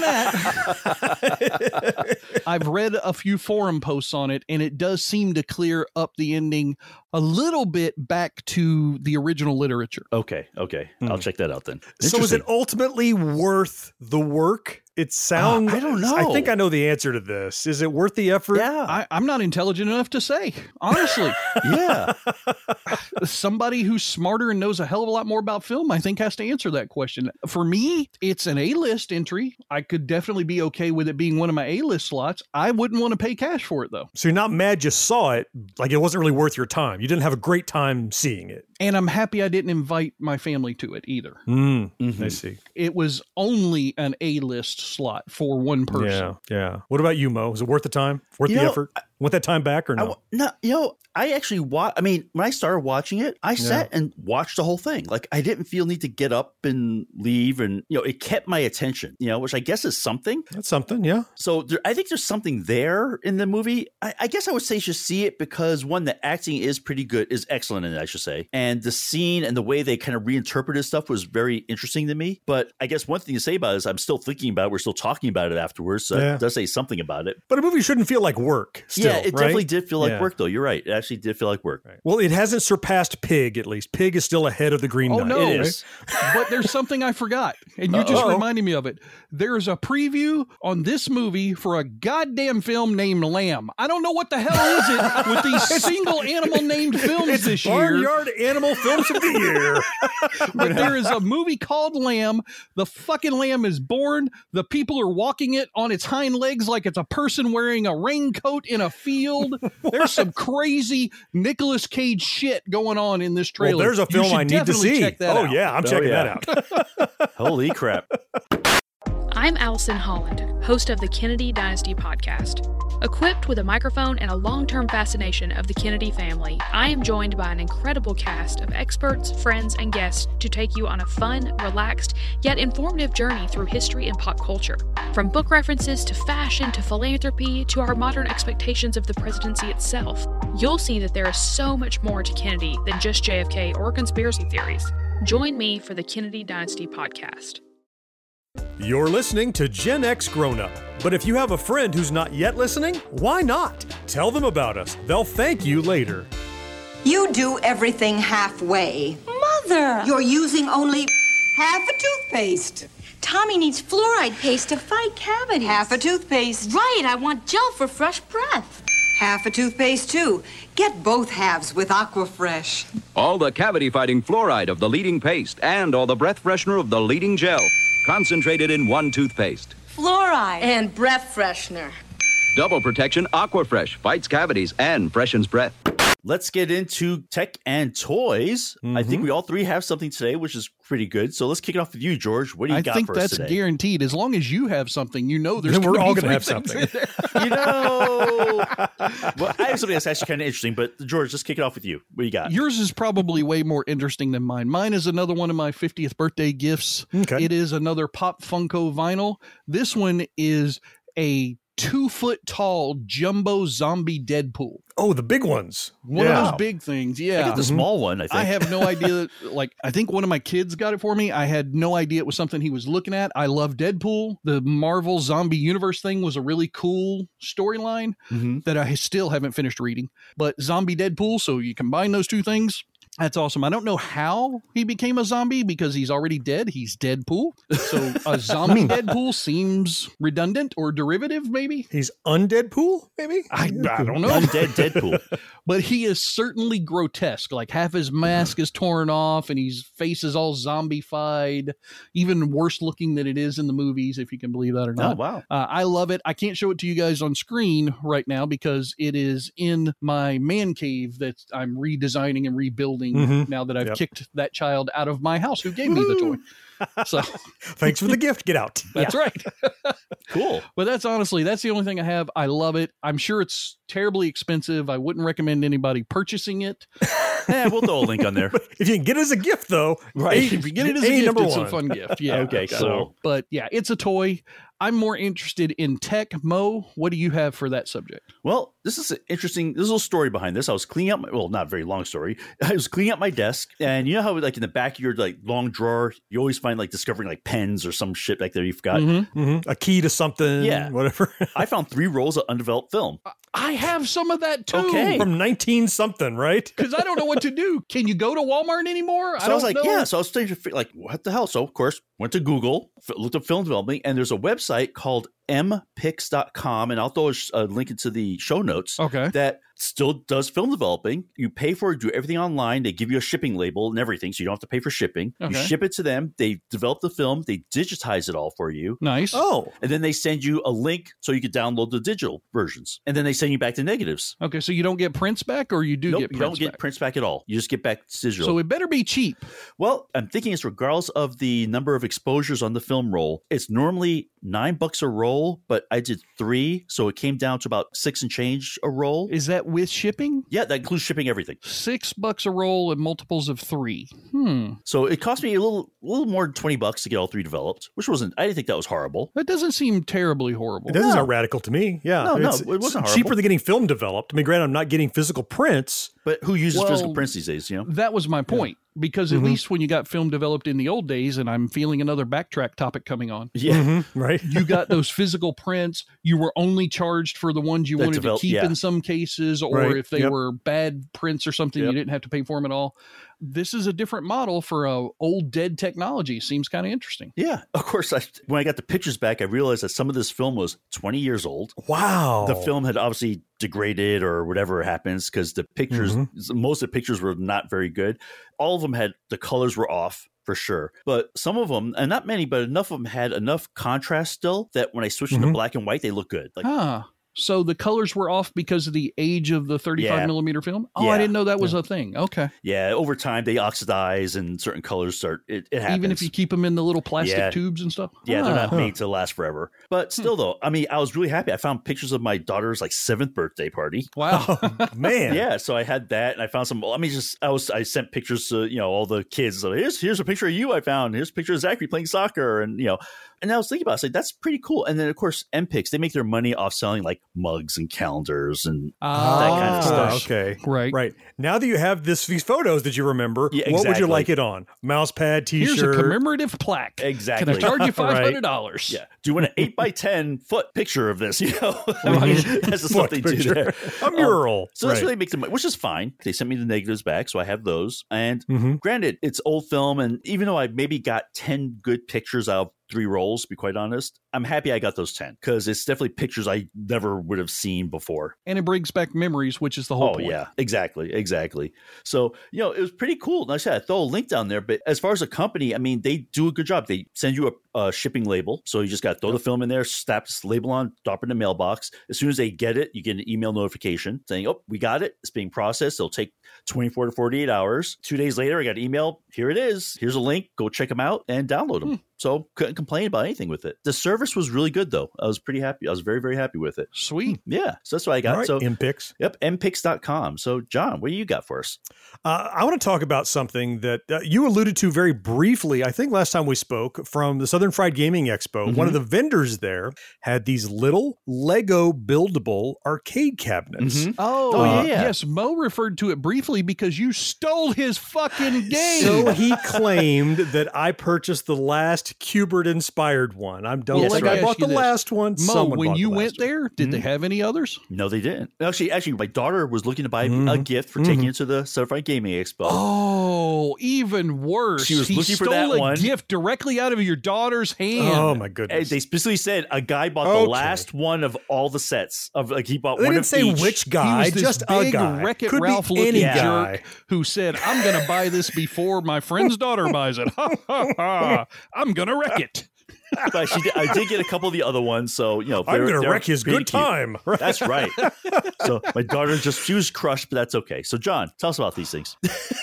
[SPEAKER 3] that. I've read a few forum posts on it, and it does seem to clear up the ending a little bit back to the original literature.
[SPEAKER 4] Okay. I'll check that out then.
[SPEAKER 2] So is it ultimately worth the work? It sounds...
[SPEAKER 4] I don't know.
[SPEAKER 2] I think I know the answer to this. Is it worth the effort?
[SPEAKER 4] Yeah.
[SPEAKER 3] I'm not intelligent enough to say, honestly.
[SPEAKER 4] Yeah.
[SPEAKER 3] Somebody who's smarter and knows a hell of a lot more about film, I think, has to answer that question. For me, it's an A-list entry. I could definitely be okay with it being one of my A-list slots. I wouldn't want to pay cash for it, though.
[SPEAKER 2] So you're not mad you saw it, like it wasn't really worth your time. You didn't have a great time seeing it.
[SPEAKER 3] And I'm happy I didn't invite my family to it either.
[SPEAKER 2] I see.
[SPEAKER 3] It was only an A-list slot for one person.
[SPEAKER 2] Yeah. What about you, Mo? Was it worth the time? Worth the effort? Want that time back or no?
[SPEAKER 4] I actually when I started watching it, I sat and watched the whole thing. Like I didn't feel need to get up and leave, and it kept my attention. Which I guess is something.
[SPEAKER 2] That's something, yeah.
[SPEAKER 4] So I think there's something there in the movie. I guess I would say you should see it because one, the acting is pretty good, is excellent in it, I should say, and the scene and the way they kind of reinterpreted stuff was very interesting to me. But I guess one thing to say about it is I'm still thinking about it. We're still talking about it afterwards, so it does say something about it.
[SPEAKER 2] But a movie shouldn't feel like work. still,
[SPEAKER 4] Yeah, it
[SPEAKER 2] right?
[SPEAKER 4] definitely did feel like
[SPEAKER 2] Yeah.
[SPEAKER 4] work, though. You're right. It actually did feel like work.
[SPEAKER 2] Well, it hasn't surpassed Pig, at least. Pig is still ahead of the Green
[SPEAKER 3] Oh,
[SPEAKER 2] Knight.
[SPEAKER 3] no.
[SPEAKER 4] It
[SPEAKER 2] right?
[SPEAKER 4] is.
[SPEAKER 3] But there's something I forgot, and you just reminded me of it. There's a preview on this movie for a goddamn film named Lamb. I don't know what the hell is it with these single animal named films this year.
[SPEAKER 2] Barnyard Animal Films of the Year.
[SPEAKER 3] But there is a movie called Lamb. The fucking lamb is born. The people are walking it on its hind legs like it's a person wearing a raincoat in a field. There's some crazy Nicolas Cage shit going on in this trailer.
[SPEAKER 2] Well, there's a
[SPEAKER 3] You
[SPEAKER 2] film
[SPEAKER 3] should
[SPEAKER 2] I need to
[SPEAKER 3] definitely
[SPEAKER 2] see.
[SPEAKER 3] check that out.
[SPEAKER 2] Yeah, I'm checking that out.
[SPEAKER 4] Holy crap.
[SPEAKER 10] I'm Allison Holland, host of the Kennedy Dynasty podcast. Equipped with a microphone and a long-term fascination of the Kennedy family, I am joined by an incredible cast of experts, friends, and guests to take you on a fun, relaxed, yet informative journey through history and pop culture. From book references to fashion to philanthropy to our modern expectations of the presidency itself, you'll see that there is so much more to Kennedy than just JFK or conspiracy theories. Join me for the Kennedy Dynasty podcast.
[SPEAKER 2] You're listening to Gen X Grown Up. But if you have a friend who's not yet listening, why not? Tell them about us. They'll thank you later.
[SPEAKER 11] You do everything halfway.
[SPEAKER 12] Mother!
[SPEAKER 11] You're using only half a toothpaste.
[SPEAKER 12] Tommy needs fluoride paste to fight cavities.
[SPEAKER 11] Half a toothpaste.
[SPEAKER 12] Right, I want gel for fresh breath.
[SPEAKER 11] Half a toothpaste, too. Get both halves with Aquafresh.
[SPEAKER 13] All the cavity-fighting fluoride of the leading paste and all the breath freshener of the leading gel. Concentrated in one toothpaste.
[SPEAKER 12] Fluoride. And breath freshener.
[SPEAKER 13] Double protection Aquafresh fights cavities and freshens breath.
[SPEAKER 4] Let's get into tech and toys. I think we all three have something today, which is pretty good. So let's kick it off with you, George. What do you got
[SPEAKER 3] think
[SPEAKER 4] for us
[SPEAKER 3] that's
[SPEAKER 4] today?
[SPEAKER 3] guaranteed. As long as you have something, you know there's
[SPEAKER 2] Then we're all
[SPEAKER 3] going
[SPEAKER 2] gonna
[SPEAKER 3] to
[SPEAKER 2] have something.
[SPEAKER 4] You know, well, I have something that's actually kind of interesting, but George, let's kick it off with you. What do you got?
[SPEAKER 3] Yours is probably way more interesting than mine. Mine is another one of my 50th birthday gifts.
[SPEAKER 2] Okay.
[SPEAKER 3] It is another Pop Funko vinyl. This one is a 2-foot tall jumbo zombie Deadpool.
[SPEAKER 2] Oh, the big ones.
[SPEAKER 3] One of those big things.
[SPEAKER 4] I
[SPEAKER 3] Yeah.
[SPEAKER 4] got the small one, I think.
[SPEAKER 3] I have no idea. Like, I think one of my kids got it for me. I had no idea it was something he was looking at. I love Deadpool. The Marvel Zombie Universe thing was a really cool storyline that I still haven't finished reading. But Zombie Deadpool, so you combine those two things. That's awesome. I don't know how he became a zombie because he's already dead. He's Deadpool. So a zombie Deadpool seems redundant or derivative, maybe.
[SPEAKER 2] He's Undeadpool, maybe?
[SPEAKER 3] I don't know.
[SPEAKER 4] Undead Deadpool.
[SPEAKER 3] But he is certainly grotesque. Like half his mask is torn off and his face is all zombified, even worse looking than it is in the movies, if you can believe that or not.
[SPEAKER 4] Oh, wow.
[SPEAKER 3] I love it. I can't show it to you guys on screen right now because it is in my man cave that I'm redesigning and rebuilding now that I've kicked that child out of my house who gave me the toy. So
[SPEAKER 2] thanks for the gift. Get out.
[SPEAKER 3] That's right.
[SPEAKER 4] Cool.
[SPEAKER 3] But that's the only thing I have. I love it. I'm sure it's terribly expensive. I wouldn't recommend anybody purchasing it.
[SPEAKER 4] Yeah, we'll throw a link on there.
[SPEAKER 2] If you can get it as a gift, though,
[SPEAKER 3] Right. If you get it as a gift,
[SPEAKER 2] number
[SPEAKER 3] it's
[SPEAKER 2] one.
[SPEAKER 3] a fun gift. Yeah.
[SPEAKER 4] Okay,
[SPEAKER 3] So,
[SPEAKER 4] cool.
[SPEAKER 3] but yeah, it's a toy. I'm more interested in tech. Mo, what do you have for that subject?
[SPEAKER 4] Well, this is an interesting. There's a little story behind this. I was cleaning up not a very long story. I was cleaning up my desk, and you know how like in the back of your like long drawer, you always find like discovering like pens or some shit like that you forgot.
[SPEAKER 2] A key to something,
[SPEAKER 4] Yeah.
[SPEAKER 2] whatever.
[SPEAKER 4] I found 3 rolls of undeveloped film.
[SPEAKER 3] I have some of that too.
[SPEAKER 4] Okay.
[SPEAKER 2] From 19-something, right?
[SPEAKER 3] Because I don't know what to do. Can you go to Walmart anymore?
[SPEAKER 4] So I was like, yeah. So I was thinking, like, what the hell? So of course, went to Google, looked up film development, and there's a website called mpix.com, and I'll throw a link into the show notes.
[SPEAKER 3] Okay.
[SPEAKER 4] That still does film developing. You pay for it, do everything online. They give you a shipping label and everything, so you don't have to pay for shipping.
[SPEAKER 3] Okay.
[SPEAKER 4] You ship it to them. They develop the film. They digitize it all for you.
[SPEAKER 3] Nice.
[SPEAKER 2] Oh.
[SPEAKER 4] And then they send you a link so you can download the digital versions. And then they send you back the negatives.
[SPEAKER 3] Okay, so you don't get prints back, or you do
[SPEAKER 4] Nope,
[SPEAKER 3] get
[SPEAKER 4] you
[SPEAKER 3] prints
[SPEAKER 4] don't get
[SPEAKER 3] back?
[SPEAKER 4] prints back at all. You just get back digital.
[SPEAKER 3] So it better be cheap.
[SPEAKER 4] Well, I'm thinking it's regardless of the number of exposures on the film roll. It's normally $9 a roll, but I did 3, so it came down to about 6 and change a roll.
[SPEAKER 3] Is that with shipping?
[SPEAKER 4] Yeah, that includes shipping everything.
[SPEAKER 3] $6 a roll and multiples of 3.
[SPEAKER 4] So it cost me a little more than $20 to get all 3 developed, which wasn't. I didn't think that was horrible.
[SPEAKER 3] That doesn't seem terribly horrible.
[SPEAKER 2] It doesn't sound radical to me. Yeah.
[SPEAKER 4] No,
[SPEAKER 2] It's
[SPEAKER 4] it wasn't
[SPEAKER 2] cheaper
[SPEAKER 4] horrible.
[SPEAKER 2] than getting film developed. I mean, granted, I'm not getting physical prints.
[SPEAKER 4] But who uses
[SPEAKER 3] Well,
[SPEAKER 4] physical prints these days? You know,
[SPEAKER 3] That was my point. Because at least when you got film developed in the old days, and I'm feeling another backtrack topic coming on.
[SPEAKER 4] Yeah.
[SPEAKER 2] Right.
[SPEAKER 3] You got those physical prints. You were only charged for the ones you wanted to keep in some cases, or if they were bad prints or something, you didn't have to pay for them at all. This is a different model for a old dead technology. Seems kind of interesting.
[SPEAKER 4] Yeah. Of course, when I got the pictures back, I realized that some of this film was 20 years old.
[SPEAKER 2] Wow.
[SPEAKER 4] The film had obviously degraded or whatever happens because the pictures, most of the pictures were not very good. All of them had, the colors were off for sure. But some of them, and not many, but enough of them had enough contrast still that when I switched into black and white, they look good. Like,
[SPEAKER 3] so the colors were off because of the age of the 35 millimeter film? Oh, I didn't know that was a thing. Okay.
[SPEAKER 4] Yeah, over time they oxidize and certain colors start, it happens.
[SPEAKER 3] Even if you keep them in the little plastic tubes and stuff?
[SPEAKER 4] Yeah, they're not made to last forever. But still though, I mean, I was really happy. I found pictures of my daughter's like 7th birthday party.
[SPEAKER 3] Wow.
[SPEAKER 2] Man.
[SPEAKER 4] Yeah, so I had that and I found some, I sent pictures to, all the kids. So here's a picture of you I found. Here's a picture of Zachary playing soccer and, and I was thinking about it, I was like, that's pretty cool. And then, of course, MPix, they make their money off selling like mugs and calendars and that kind of stuff.
[SPEAKER 2] Okay.
[SPEAKER 3] Right.
[SPEAKER 2] Now that you have these photos that you remember, what would you like it on? Mouse pad, T-shirt?
[SPEAKER 3] Here's a commemoral plaque.
[SPEAKER 4] Exactly.
[SPEAKER 3] Can I charge you $500?
[SPEAKER 4] Yeah. Do you want an 8x10 foot picture of this? That's just something to do there.
[SPEAKER 2] A mural.
[SPEAKER 4] So that's really makes them, which is fine. They sent me the negatives back, so I have those. And granted, it's old film, and even though I maybe got 10 good pictures out of 3 rolls, to be quite honest, I'm happy I got those 10 because it's definitely pictures I never would have seen before.
[SPEAKER 3] And it brings back memories, which is the whole point.
[SPEAKER 4] Yeah, exactly. So, it was pretty cool. Like I said, I throw a link down there, but as far as a company, I mean, they do a good job. They send you a shipping label. So you just got to throw the film in there, snap this label on, drop it in the mailbox. As soon as they get it, you get an email notification saying, oh, we got it. It's being processed. It'll take 24 to 48 hours. 2 days later, I got an email. Here it is. Here's a link. Go check them out and download them. So couldn't complain about anything with it. The service was really good, though. I was pretty happy. I was very, very happy with it.
[SPEAKER 3] Sweet.
[SPEAKER 4] Yeah. So that's what I got.
[SPEAKER 2] All right,
[SPEAKER 4] so
[SPEAKER 2] MPix.
[SPEAKER 4] Yep. MPix.com. So, John, what do you got for us?
[SPEAKER 2] I want to talk about something that you alluded to very briefly, I think last time we spoke, from the Southern Fried Gaming Expo. One of the vendors there had these little Lego buildable arcade cabinets.
[SPEAKER 3] Yes. Mo referred to it briefly because you stole his fucking game.
[SPEAKER 2] So he claimed that I purchased the last Qbert-inspired one. I'm done. I bought the last one.
[SPEAKER 3] Mo, when you went there, did they have any others?
[SPEAKER 4] No, they didn't. Actually, my daughter was looking to buy a gift for taking it to the Southern Fried Gaming Expo.
[SPEAKER 3] Oh, even worse.
[SPEAKER 4] She was looking for that one.
[SPEAKER 3] He stole a gift directly out of your daughter's hand.
[SPEAKER 2] Oh, my goodness.
[SPEAKER 4] And they specifically said a guy bought the last one of all the sets. He bought
[SPEAKER 2] they
[SPEAKER 4] one
[SPEAKER 2] didn't
[SPEAKER 4] of
[SPEAKER 2] say
[SPEAKER 4] each.
[SPEAKER 2] which guy, just a guy.
[SPEAKER 3] Wreck-It
[SPEAKER 2] Could
[SPEAKER 3] Ralph
[SPEAKER 2] be
[SPEAKER 3] looking
[SPEAKER 2] any
[SPEAKER 3] jerk who said, I'm going to buy this before my friend's daughter buys it. Ha, ha, ha. I'm going to wreck it.
[SPEAKER 4] But I did get a couple of the other ones, so
[SPEAKER 2] I'm going to wreck his good time.
[SPEAKER 4] That's right. So my daughter she was crushed, but that's okay. So John, tell us about these things.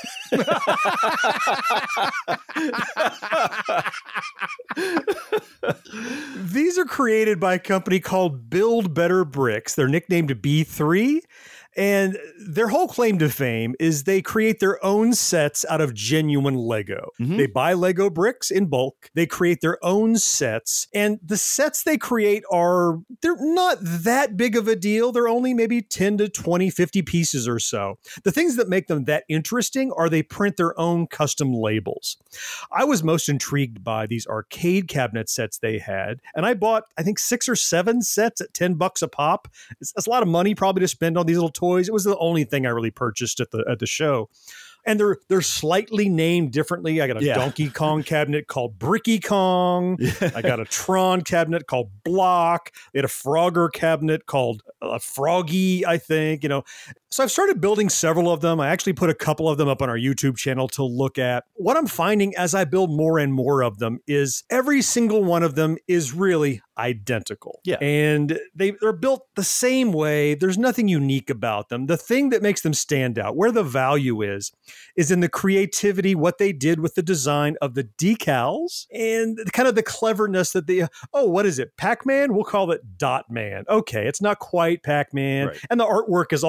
[SPEAKER 2] These are created by a company called Build Better Bricks. They're nicknamed B3. And their whole claim to fame is they create their own sets out of genuine Lego. They buy Lego bricks in bulk. They create their own sets. And the sets they create they're not that big of a deal. They're only maybe 10 to 20, 50 pieces or so. The things that make them that interesting are they print their own custom labels. I was most intrigued by these arcade cabinet sets they had. And I bought, I think, 6 or 7 sets at $10 a pop. It's a lot of money probably to spend on these little toys. It was the only thing I really purchased at the show. And they're slightly named differently. I got a Donkey Kong cabinet called Bricky Kong. I got a Tron cabinet called Block. They had a Frogger cabinet called Froggy, I think. So I've started building several of them. I actually put a couple of them up on our YouTube channel to look at. What I'm finding as I build more and more of them is every single one of them is really identical.
[SPEAKER 4] Yeah.
[SPEAKER 2] And they're built the same way. There's nothing unique about them. The thing that makes them stand out, where the value is in the creativity, what they did with the design of the decals and kind of the cleverness that what is it? Pac-Man? We'll call it Dot Man. Okay, it's not quite Pac-Man. Right. And the artwork is also very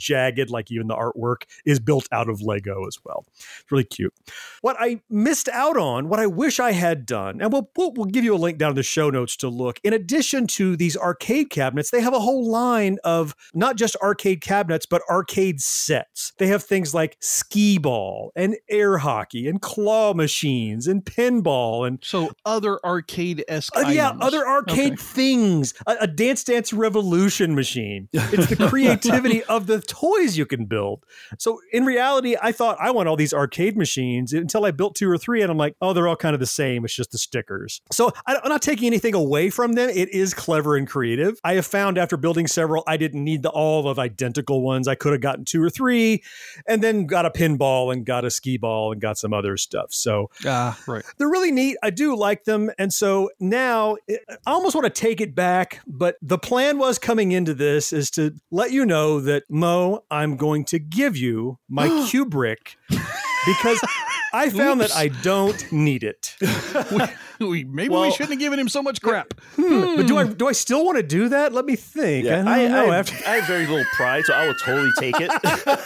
[SPEAKER 2] jagged, like even the artwork is built out of Lego as well. It's really cute. What I missed out on, what I wish I had done, and we'll give you a link down in the show notes to look. In addition to these arcade cabinets, they have a whole line of not just arcade cabinets, but arcade sets. They have things like skee ball and air hockey and claw machines and pinball and
[SPEAKER 3] so other arcade-esque items.
[SPEAKER 2] Yeah, other arcade things. A Dance Dance Revolution machine. It's the creativity of the toys you can build. So in reality, I thought I want all these arcade machines until I built 2 or 3, and I'm like, oh, they're all kind of the same. It's just the stickers. So I'm not taking anything away from them. It is clever and creative. I have found after building several, I didn't need all of identical ones. I could have gotten 2 or 3 and then got a pinball and got a skee ball and got some other stuff. So
[SPEAKER 3] right.
[SPEAKER 2] They're really neat. I do like them. And so now I almost want to take it back, but the plan was coming into this is to let you know that, Mo, I'm going to give you my Kubrick because I found that I don't need it.
[SPEAKER 3] Maybe we shouldn't have given him so much crap.
[SPEAKER 2] But do I still want to do that? Let me think.
[SPEAKER 4] Yeah,
[SPEAKER 2] I don't know.
[SPEAKER 4] I have very little pride, so I will totally take it.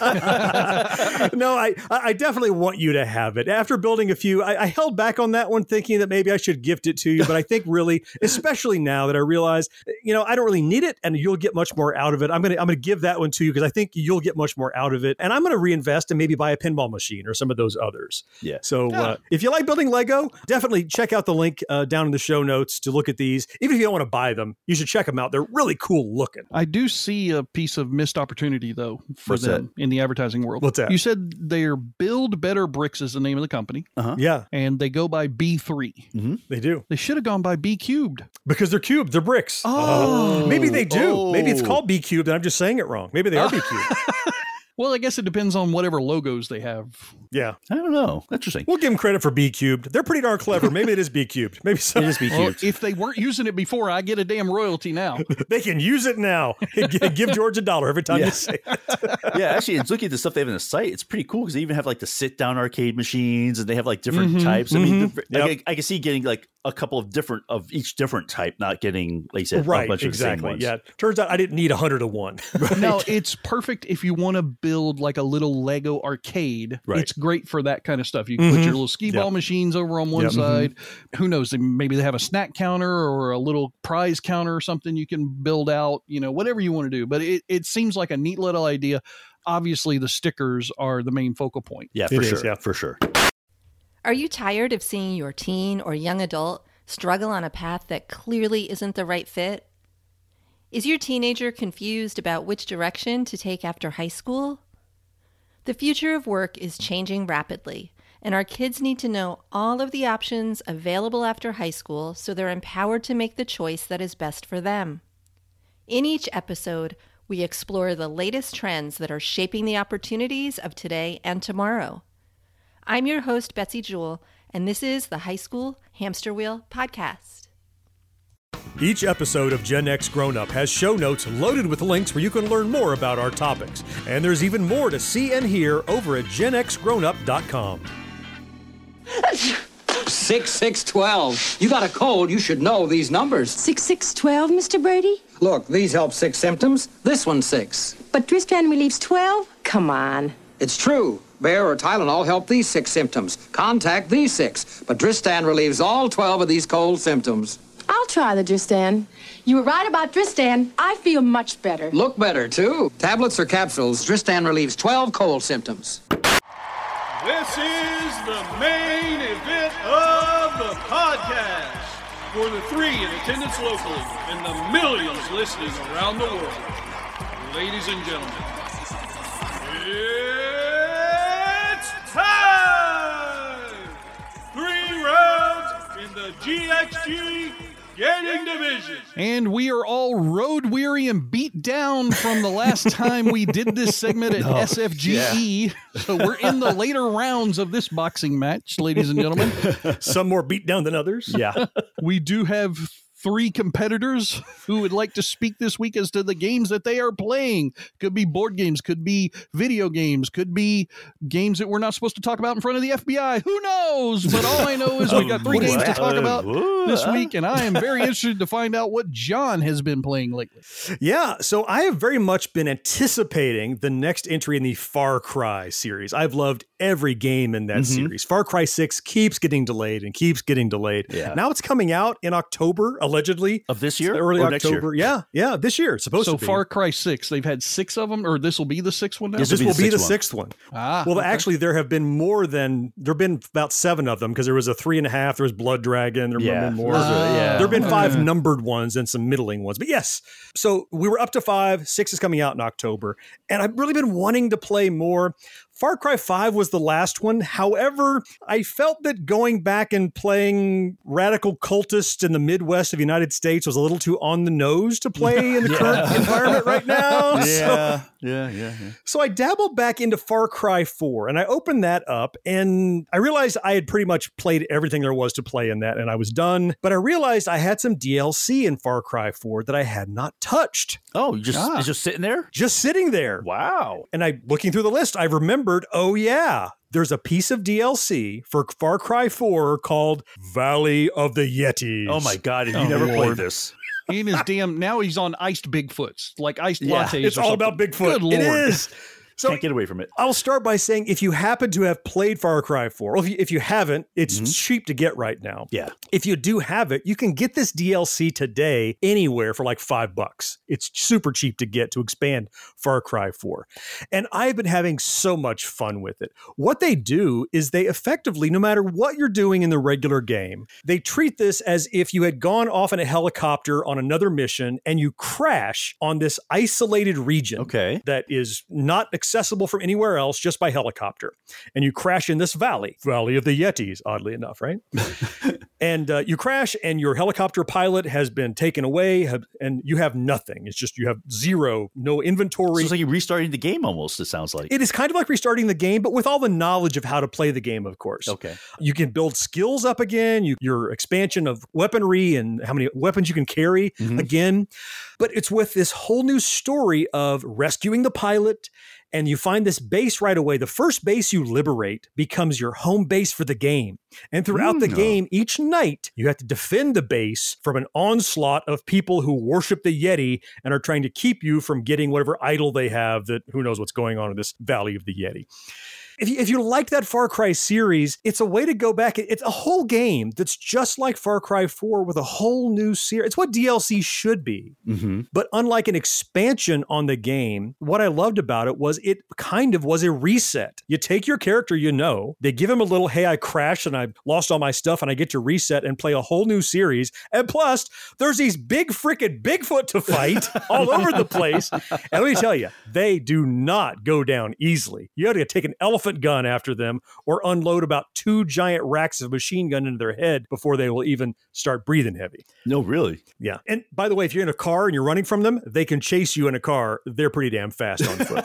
[SPEAKER 2] No, I definitely want you to have it. After building a few, I held back on that one thinking that maybe I should gift it to you. But I think really, especially now that I realize, I don't really need it and you'll get much more out of it. I'm gonna give that one to you because I think you'll get much more out of it. And I'm going to reinvest and maybe buy a pinball machine or some of those others.
[SPEAKER 4] Yeah.
[SPEAKER 2] So if you like building Lego, definitely check out the link down in the show notes to look at these. Even if you don't want to buy them, you should check them out. They're really cool looking.
[SPEAKER 3] I do see a piece of missed opportunity, though, for
[SPEAKER 4] What's
[SPEAKER 3] them in the advertising world.
[SPEAKER 2] What's that?
[SPEAKER 3] You said they're Build Better Bricks is the name of the company.
[SPEAKER 2] Yeah.
[SPEAKER 3] And they go by B3.
[SPEAKER 2] Mm-hmm. They do.
[SPEAKER 3] They should have gone by B Cubed.
[SPEAKER 2] Because they're cubed. They're bricks.
[SPEAKER 3] Oh.
[SPEAKER 2] Maybe they do. Maybe it's called B Cubed and I'm just saying it wrong. Maybe they are B Cubed.
[SPEAKER 3] Well, I guess it depends on whatever logos they have.
[SPEAKER 2] Yeah.
[SPEAKER 4] I don't know. Interesting.
[SPEAKER 2] We'll give them credit for B Cubed. They're pretty darn clever. Maybe it is B Cubed. Maybe so.
[SPEAKER 4] It is B Cubed.
[SPEAKER 3] Well, if they weren't using it before, I get a damn royalty now.
[SPEAKER 2] They can use it now. Give George $1 every time you say it.
[SPEAKER 4] Yeah, actually, it's looking at the stuff they have in the site. It's pretty cool because they even have like the sit-down arcade machines and they have like different types. I mean, I can see getting like a couple of different of each different type, not getting, like you said, a bunch of the same ones.
[SPEAKER 2] Yeah. Turns out I didn't need 100 of one.
[SPEAKER 3] Right? No, it's perfect if you want to build like a little Lego arcade.
[SPEAKER 4] Right.
[SPEAKER 3] It's great for that kind of stuff. You can put your little skee ball machines over on one side. Who knows? Maybe they have a snack counter or a little prize counter or something you can build out, whatever you want to do. But it seems like a neat little idea. Obviously, the stickers are the main focal point.
[SPEAKER 4] Yeah, for sure. Yeah, for sure.
[SPEAKER 14] Are you tired of seeing your teen or young adult struggle on a path that clearly isn't the right fit? Is your teenager confused about which direction to take after high school? The future of work is changing rapidly, and our kids need to know all of the options available after high school so they're empowered to make the choice that is best for them. In each episode, we explore the latest trends that are shaping the opportunities of today and tomorrow. I'm your host, Betsy Jewell, and this is the High School Hamster Wheel Podcast.
[SPEAKER 2] Each episode of Gen X Grown Up has show notes loaded with links where you can learn more about our topics. And there's even more to see and hear over at genxgrownup.com.
[SPEAKER 15] 6612. You got a cold, you should know these numbers.
[SPEAKER 12] 6612, Mr. Brady?
[SPEAKER 15] Look, these help 6 symptoms. This one's 6.
[SPEAKER 12] But Dristan relieves 12? Come on.
[SPEAKER 15] It's true. Bayer or Tylenol help these 6 symptoms. Contact these 6. But Dristan relieves all 12 of these cold symptoms.
[SPEAKER 12] I'll try the Dristan. You were right about Dristan. I feel much better.
[SPEAKER 15] Look better, too. Tablets or capsules, Dristan relieves 12 cold symptoms.
[SPEAKER 16] This is the main event of the podcast. For the 3 in attendance locally and the millions listening around the world. Ladies and gentlemen, it's time! 3 rounds in the GXG Gaming Division.
[SPEAKER 3] And we are all road weary and beat down from the last time we did this segment at SFGE. Yeah. So we're in the later rounds of this boxing match, ladies and gentlemen.
[SPEAKER 2] Some more beat down than others.
[SPEAKER 3] Yeah. We do have 3 competitors who would like to speak this week as to the games that they are playing. Could be board games, could be video games, could be games that we're not supposed to talk about in front of the FBI. Who knows? But all I know is we got 3 games to talk about this week, and I am very interested to find out what John has been playing lately.
[SPEAKER 2] Yeah, so I have very much been anticipating the next entry in the Far Cry series. I've loved every game in that series. Far Cry 6 keeps getting delayed and keeps getting delayed.
[SPEAKER 4] Yeah.
[SPEAKER 2] Now it's coming out in October, allegedly.
[SPEAKER 4] Of this year?
[SPEAKER 2] Early
[SPEAKER 4] or
[SPEAKER 2] October.
[SPEAKER 4] Next year?
[SPEAKER 2] Yeah, this year. It's supposed to be.
[SPEAKER 3] So Far Cry 6, they've had 6 of them, or this will be the 6th one now?
[SPEAKER 2] This will be the 6th one.
[SPEAKER 3] Well,
[SPEAKER 2] actually, there have been about 7 of them, because there was a 3.5, there was Blood Dragon, there have been more. There have been 5 numbered ones and some middling ones. But yes, so we were up to 5, 6 is coming out in October, and I've really been wanting to play more. Far Cry 5 was the last one. However, I felt that going back and playing radical cultists in the Midwest of the United States was a little too on the nose to play in the current environment right now. So I dabbled back into Far Cry 4, and I opened that up, and I realized I had pretty much played everything there was to play in that, and I was done. But I realized I had some DLC in Far Cry 4 that I had not touched.
[SPEAKER 4] Oh, it's just sitting there?
[SPEAKER 2] Just sitting there.
[SPEAKER 4] Wow.
[SPEAKER 2] And looking through the list, I remembered, oh yeah, there's a piece of DLC for Far Cry 4 called Valley of the Yetis.
[SPEAKER 4] Oh my God, you never played this.
[SPEAKER 3] He and his now he's on iced Bigfoots, like iced lattes.
[SPEAKER 2] It's all about Bigfoot.
[SPEAKER 3] Good Lord.
[SPEAKER 2] It is. So
[SPEAKER 4] can't get away from it.
[SPEAKER 2] I'll start by saying, if you happen to have played Far Cry 4, or if you haven't, it's cheap to get right now.
[SPEAKER 4] Yeah.
[SPEAKER 2] If you do have it, you can get this DLC today anywhere for like $5. It's super cheap to get to expand Far Cry 4. And I've been having so much fun with it. What they do is they effectively, no matter what you're doing in the regular game, they treat this as if you had gone off in a helicopter on another mission and you crash on this isolated region that is not accessible from anywhere else, just by helicopter. And you crash in this valley of the Yetis, oddly enough, right? And you crash, and your helicopter pilot has been taken away, and you have nothing. It's just, you have no inventory.
[SPEAKER 4] So it's like you're restarting the game almost, it sounds like.
[SPEAKER 2] It is kind of like restarting the game, but with all the knowledge of how to play the game, of course.
[SPEAKER 4] Okay.
[SPEAKER 2] You can build skills up again, your expansion of weaponry and how many weapons you can carry again. But it's with this whole new story of rescuing the pilot, and you find this base right away. The first base you liberate becomes your home base for the game. And throughout the game, each night, you have to defend the base from an onslaught of people who worship the Yeti and are trying to keep you from getting whatever idol they have that who knows what's going on in this Valley of the Yeti. If you like that Far Cry series, it's a way to go back. It's a whole game that's just like Far Cry 4 with a whole new series. It's what DLC should be. But unlike an expansion on the game, what I loved about it was it kind of was a reset. You take your character, they give him a little, hey, I crashed and I lost all my stuff, and I get to reset and play a whole new series. And plus, there's these big freaking Bigfoot to fight all over the place. And let me tell you, they do not go down easily. You have to take an elephant gun after them or unload about 2 giant racks of machine gun into their head before they will even start breathing heavy.
[SPEAKER 4] No, really?
[SPEAKER 2] Yeah. And by the way, if you're in a car and you're running from them, they can chase you in a car. They're pretty damn fast on foot.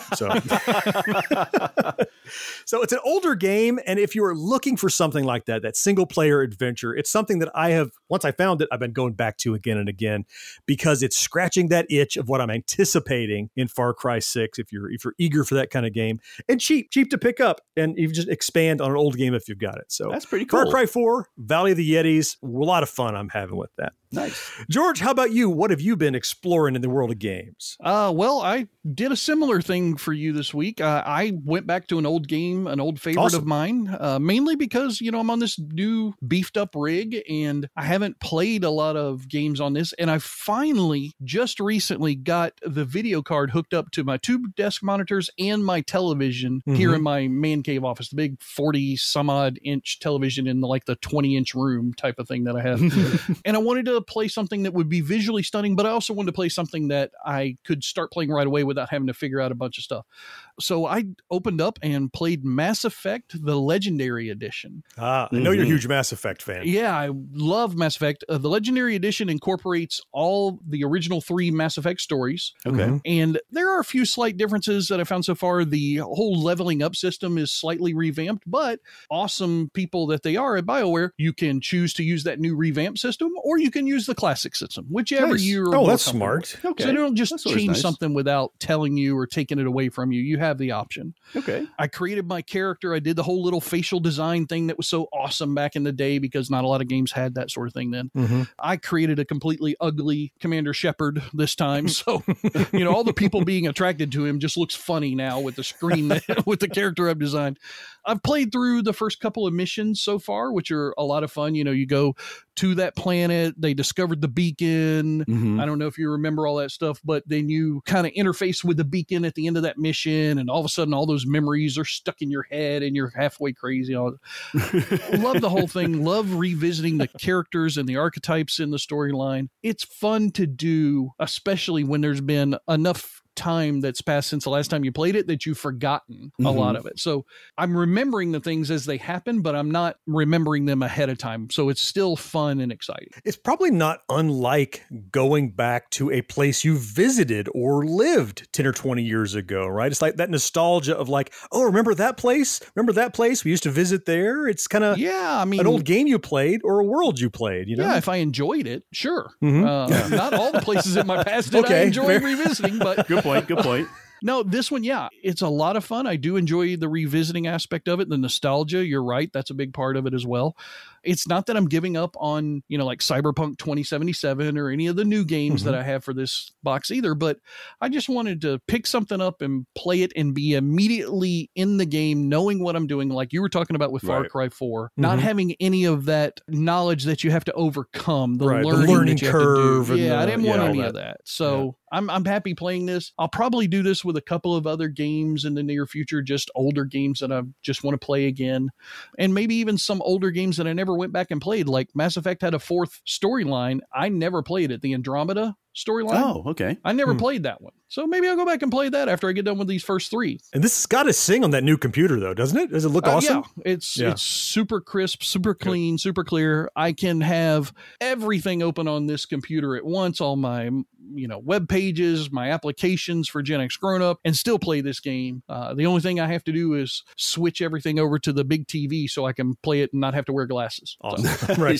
[SPEAKER 2] So it's an older game. And if you are looking for something like that single player adventure, it's something that once I found it, I've been going back to again and again, because it's scratching that itch of what I'm anticipating in Far Cry 6. If you're eager for that kind of game, and cheap to pick up. And you just expand on an old game if you've got it. So
[SPEAKER 4] that's pretty cool.
[SPEAKER 2] Far Cry 4, Valley of the Yetis, a lot of fun I'm having with that.
[SPEAKER 4] Nice.
[SPEAKER 2] George, how about you? What have you been exploring in the world of games?
[SPEAKER 3] Well, I did a similar thing for you this week. I went back to an old game, an old favorite of mine, mainly because, I'm on this new beefed up rig and I haven't played a lot of games on this. And I finally just recently got the video card hooked up to my 2 desk monitors and my television here in my man cave office, the big 40 some odd inch television in the 20-inch room type of thing that I have. And I wanted to play something that would be visually stunning, but I also wanted to play something that I could start playing right away without having to figure out a bunch of stuff. So I opened up and played Mass Effect, the Legendary Edition.
[SPEAKER 2] I know you're a huge Mass Effect fan.
[SPEAKER 3] Yeah, I love Mass Effect. The Legendary Edition incorporates all the original 3 Mass Effect stories.
[SPEAKER 4] Okay.
[SPEAKER 3] And there are a few slight differences that I found so far. The whole leveling up system is slightly revamped, but awesome people that they are at BioWare, you can choose to use that new revamped system, or you can use the classic system, whichever you're more
[SPEAKER 2] that's
[SPEAKER 3] comfortable
[SPEAKER 2] smart.
[SPEAKER 3] with.
[SPEAKER 4] Okay.
[SPEAKER 3] So they don't just
[SPEAKER 4] That's always
[SPEAKER 3] change
[SPEAKER 4] nice.
[SPEAKER 3] something without telling you or taking it away from you. You have the option.
[SPEAKER 4] Okay.
[SPEAKER 3] I created my character. I did the whole little facial design thing that was so awesome back in the day because not a lot of games had that sort of thing then. I created a completely ugly Commander Shepard this time. So, all the people being attracted to him just looks funny now with the screen, with the character I've designed. I've played through the first couple of missions so far, which are a lot of fun. You go to that planet, they discovered the beacon. I don't know if you remember all that stuff, but then you kind of interface with the beacon at the end of that mission, and all of a sudden all those memories are stuck in your head and you're halfway crazy. Love the whole thing. Love revisiting the characters and the archetypes in the storyline. It's fun to do, especially when there's been enough time that's passed since the last time you played it that you've forgotten a lot of it. So I'm remembering the things as they happen, but I'm not remembering them ahead of time. So it's still fun and exciting.
[SPEAKER 2] It's probably not unlike going back to a place you visited or lived 10 or 20 years ago, right? It's like that nostalgia of like, oh, remember that place? Remember that place? We used to visit there. It's kind of an old game you played or a world you played,
[SPEAKER 3] Yeah, if I enjoyed it, sure. Not all the places in my past did I enjoy revisiting, but
[SPEAKER 4] Good point.
[SPEAKER 3] No, this one, it's a lot of fun. I do enjoy the revisiting aspect of it, the nostalgia. You're right. That's a big part of it as well. It's not that I'm giving up on, like Cyberpunk 2077 or any of the new games that I have for this box either, but I just wanted to pick something up and play it and be immediately in the game, knowing what I'm doing, like you were talking about with Far Cry 4, not having any of that knowledge that you have to overcome, the learning curve. I didn't want any of that. So I'm happy playing this. I'll probably do this with a couple of other games in the near future, just older games that I just want to play again. And maybe even some older games that I never went back and played. Like Mass Effect had a 4th storyline. I never played it. The Andromeda storyline.
[SPEAKER 4] Oh, okay.
[SPEAKER 3] I never played that one. So maybe I'll go back and play that after I get done with these first 3.
[SPEAKER 2] And this has got to sing on that new computer, though, doesn't it? Does it look awesome?
[SPEAKER 3] Yeah, it's super crisp, super clean, super clear. I can have everything open on this computer at once, all my web pages, my applications for Gen X Grown Up, and still play this game. The only thing I have to do is switch everything over to the big TV so I can play it and not have to wear glasses.
[SPEAKER 2] Awesome. Right.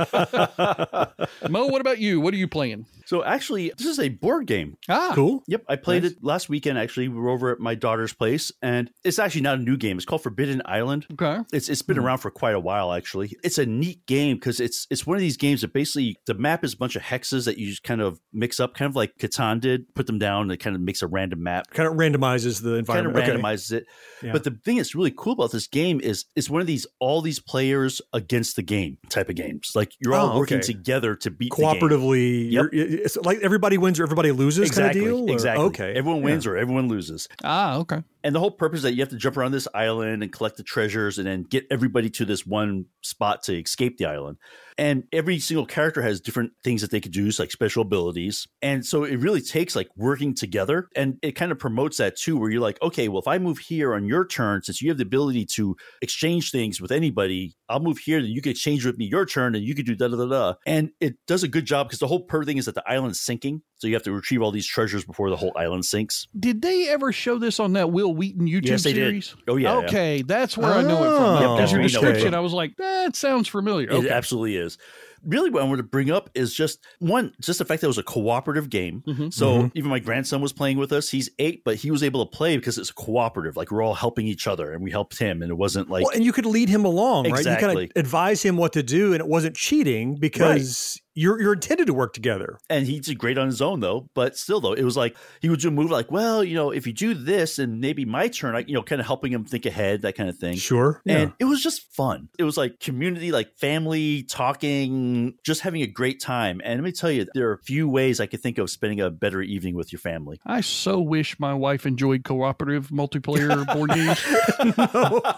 [SPEAKER 3] Mo, what about you? What are you playing?
[SPEAKER 4] So actually, this is a board game.
[SPEAKER 2] Cool.
[SPEAKER 4] Yep. I played it last weekend, actually. We were over at my daughter's place, and it's actually not a new game. It's called Forbidden Island.
[SPEAKER 3] Okay.
[SPEAKER 4] It's been around for quite a while, actually. It's a neat game because it's one of these games that basically the map is a bunch of hexes that you just kind of mix up, kind of like Catan did. Put them down and it kind of makes a random map.
[SPEAKER 2] Kind of randomizes the environment.
[SPEAKER 4] Kind of randomizes it. Yeah. But the thing that's really cool about this game is it's one of these all these players against the game type of games. Like you're all working together to beat
[SPEAKER 2] cooperatively.
[SPEAKER 4] The game.
[SPEAKER 2] It's like everybody wins or everybody loses kind of deal?
[SPEAKER 4] Exactly.
[SPEAKER 2] Okay.
[SPEAKER 4] Everyone wins or everyone loses.
[SPEAKER 3] Okay.
[SPEAKER 4] And the whole purpose is that you have to jump around this island and collect the treasures and then get everybody to this one spot to escape the island. And every single character has different things that they could use, like special abilities. And so it really takes like working together. And it kind of promotes that too, where you're like, okay, well, if I move here on your turn, since you have the ability to exchange things with anybody, I'll move here, then you can exchange with me your turn and you can do da-da-da-da. And it does a good job because the whole thing is that the island's sinking. So you have to retrieve all these treasures before the whole island sinks.
[SPEAKER 3] Did they ever show this on that Will Wheaton YouTube series?
[SPEAKER 4] Did. Oh, yeah.
[SPEAKER 3] Okay, yeah. That's where I know it from. As your description, I was like, that sounds familiar.
[SPEAKER 4] It absolutely is. Really, what I wanted to bring up is just the fact that it was a cooperative game. So even my grandson was playing with us. He's 8, but he was able to play because it's cooperative. Like we're all helping each other, and we helped him, and it wasn't like.
[SPEAKER 2] Well, and you could lead him along, right?
[SPEAKER 4] Exactly.
[SPEAKER 2] You kind of advise him what to do, and it wasn't cheating because. Right. You're intended to work together.
[SPEAKER 4] And he did great on his own, though. But still, though, it was like he would do a move like, well, if you do this and maybe my turn, kind of helping him think ahead, that kind of thing.
[SPEAKER 2] Sure.
[SPEAKER 4] And it was just fun. It was like community, like family talking, just having a great time. And let me tell you, there are a few ways I could think of spending a better evening with your family.
[SPEAKER 3] I so wish my wife enjoyed cooperative multiplayer board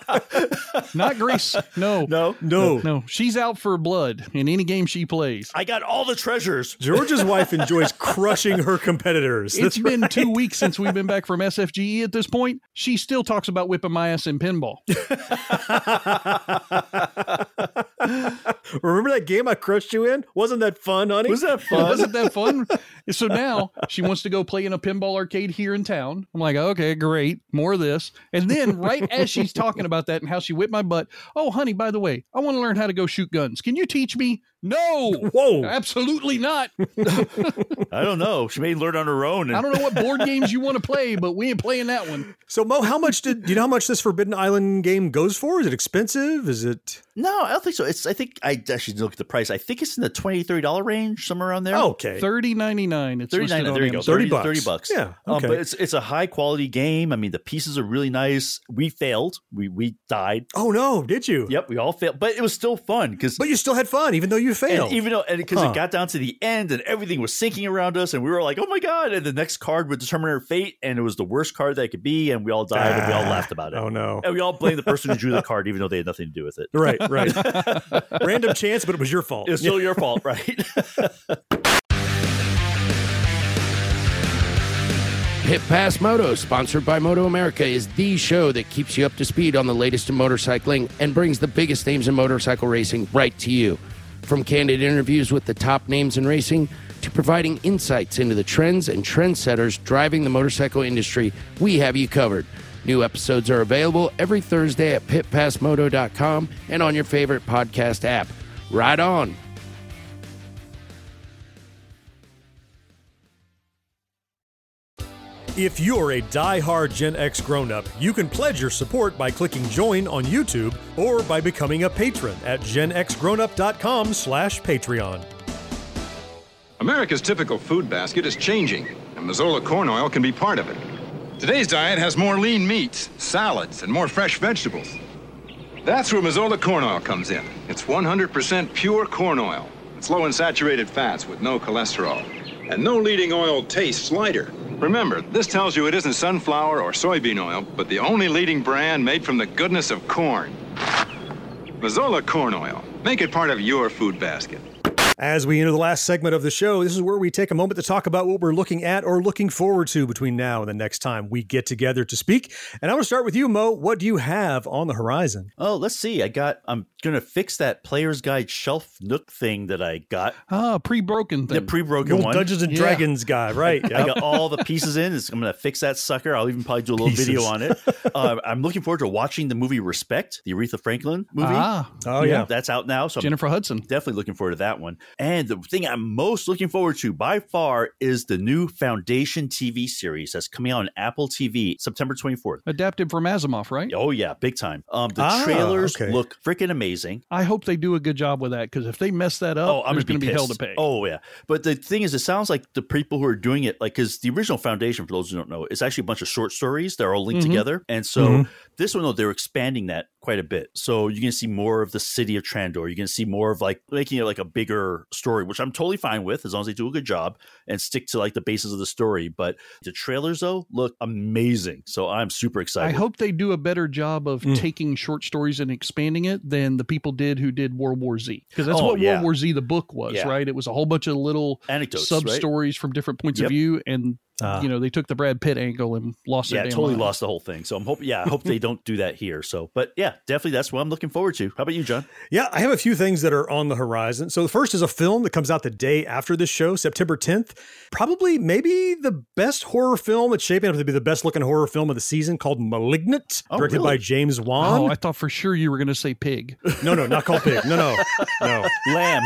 [SPEAKER 3] games. Not Grace. No. She's out for blood in any game she plays.
[SPEAKER 4] I got all the treasures.
[SPEAKER 2] George's wife enjoys crushing her competitors.
[SPEAKER 3] It's been 2 weeks since we've been back from SFGE at this point. She still talks about whipping my ass in pinball.
[SPEAKER 2] Remember that game I crushed you in? Wasn't that fun, honey?
[SPEAKER 4] Was that fun?
[SPEAKER 3] Wasn't that fun? So now she wants to go play in a pinball arcade here in town. I'm like, okay, great. More of this. And then right as she's talking about that and how she whipped my butt, oh, honey, by the way, I want to learn how to go shoot guns. Can you teach me? No.
[SPEAKER 2] Whoa.
[SPEAKER 3] Absolutely not.
[SPEAKER 4] I don't know. She may learn on her own.
[SPEAKER 3] I don't know what board games you want to play, but we ain't playing that one.
[SPEAKER 2] So, Mo, do you know how much this Forbidden Island game goes for? Is it expensive? Is it?
[SPEAKER 4] No, I don't think so. I think I actually look at the price. I think it's in the $20, $30 range, somewhere around there.
[SPEAKER 2] Oh, okay.
[SPEAKER 3] $30.99. It's
[SPEAKER 4] $30.99. There you go. $30.
[SPEAKER 2] Yeah. Okay.
[SPEAKER 4] But it's a high quality game. I mean, the pieces are really nice. We failed. We died.
[SPEAKER 2] Oh no, did you?
[SPEAKER 4] Yep, we all failed. But it was still fun but
[SPEAKER 2] you still had fun, even though you failed.
[SPEAKER 4] Because it got down to the end and everything was sinking around us, and we were like, "Oh my god!" And the next card would determine our fate, and it was the worst card that it could be, and we all died, and we all laughed about it.
[SPEAKER 2] Oh no!
[SPEAKER 4] And we all blamed the person who drew the card, even though they had nothing to do with it.
[SPEAKER 2] Right. Random chance, but it was your fault.
[SPEAKER 4] It's still your fault, right?
[SPEAKER 17] Pit Pass Moto, sponsored by Moto America, is the show that keeps you up to speed on the latest in motorcycling and brings the biggest names in motorcycle racing right to you. From candid interviews with the top names in racing to providing insights into the trends and trendsetters driving the motorcycle industry, we have you covered. New episodes are available every Thursday at pitpassmoto.com and on your favorite podcast app. Ride on!
[SPEAKER 2] If you're a die-hard Gen X grown-up, you can pledge your support by clicking join on YouTube or by becoming a patron at genxgrownup.com/Patreon.
[SPEAKER 18] America's typical food basket is changing, and Mazola corn oil can be part of it. Today's diet has more lean meats, salads, and more fresh vegetables. That's where Mazola corn oil comes in. It's 100% pure corn oil. It's low in saturated fats with no cholesterol. And no leading oil tastes lighter. Remember, this tells you it isn't sunflower or soybean oil, but the only leading brand made from the goodness of corn. Mazola corn oil. Make it part of your food basket.
[SPEAKER 2] As we enter the last segment of the show, this is where we take a moment to talk about what we're looking at or looking forward to between now and the next time we get together to speak. And I'm going to start with you, Mo. What do you have on the horizon?
[SPEAKER 4] Oh, let's see. I'm going to fix that Player's Guide shelf nook thing that I got.
[SPEAKER 3] Pre-broken thing.
[SPEAKER 4] The pre-broken one.
[SPEAKER 2] Dungeons and Dragons guy, right. Yep.
[SPEAKER 4] I got all the pieces in. I'm going to fix that sucker. I'll even probably do a little video on it. I'm looking forward to watching the movie Respect, the Aretha Franklin movie.
[SPEAKER 2] Oh, yeah.
[SPEAKER 4] That's out now. So
[SPEAKER 3] Jennifer Hudson.
[SPEAKER 4] Definitely looking forward to that one. And the thing I'm most looking forward to by far is the new Foundation TV series that's coming out on Apple TV September 24th.
[SPEAKER 3] Adapted from Asimov, right?
[SPEAKER 4] Oh, yeah. Big time. The trailers look freaking amazing.
[SPEAKER 3] I hope they do a good job with that, because if they mess that up, there's going to be hell to pay.
[SPEAKER 4] Oh, yeah. But the thing is, it sounds like the people who are doing it, because the original Foundation, for those who don't know, is actually a bunch of short stories that are all linked together. And so this one, they're expanding that quite a bit. So you're going to see more of the city of Trandor. You're going to see more of making it like a bigger story, which I'm totally fine with as long as they do a good job and stick to like the basis of the story. But the trailers, though, look amazing. So I'm super excited.
[SPEAKER 3] I hope they do a better job of taking short stories and expanding it than the people did who did World War Z. Because that's what World War Z, the book, was, right? It was a whole bunch of little
[SPEAKER 4] anecdotes,
[SPEAKER 3] sub-stories from different points of view. And they took the Brad Pitt angle and lost their damn
[SPEAKER 4] totally
[SPEAKER 3] mind.
[SPEAKER 4] lost the whole thing. So I hope they don't do that here. So, but yeah, definitely that's what I'm looking forward to. How about you, John?
[SPEAKER 2] Yeah, I have a few things that are on the horizon. So the first is a film that comes out the day after this show, September 10th. Probably maybe the best horror film. It's shaping up to be the best looking horror film of the season, called Malignant, directed by James Wan.
[SPEAKER 3] Oh, I thought for sure you were going to say Pig.
[SPEAKER 2] No, not called Pig. No.
[SPEAKER 4] Lamb.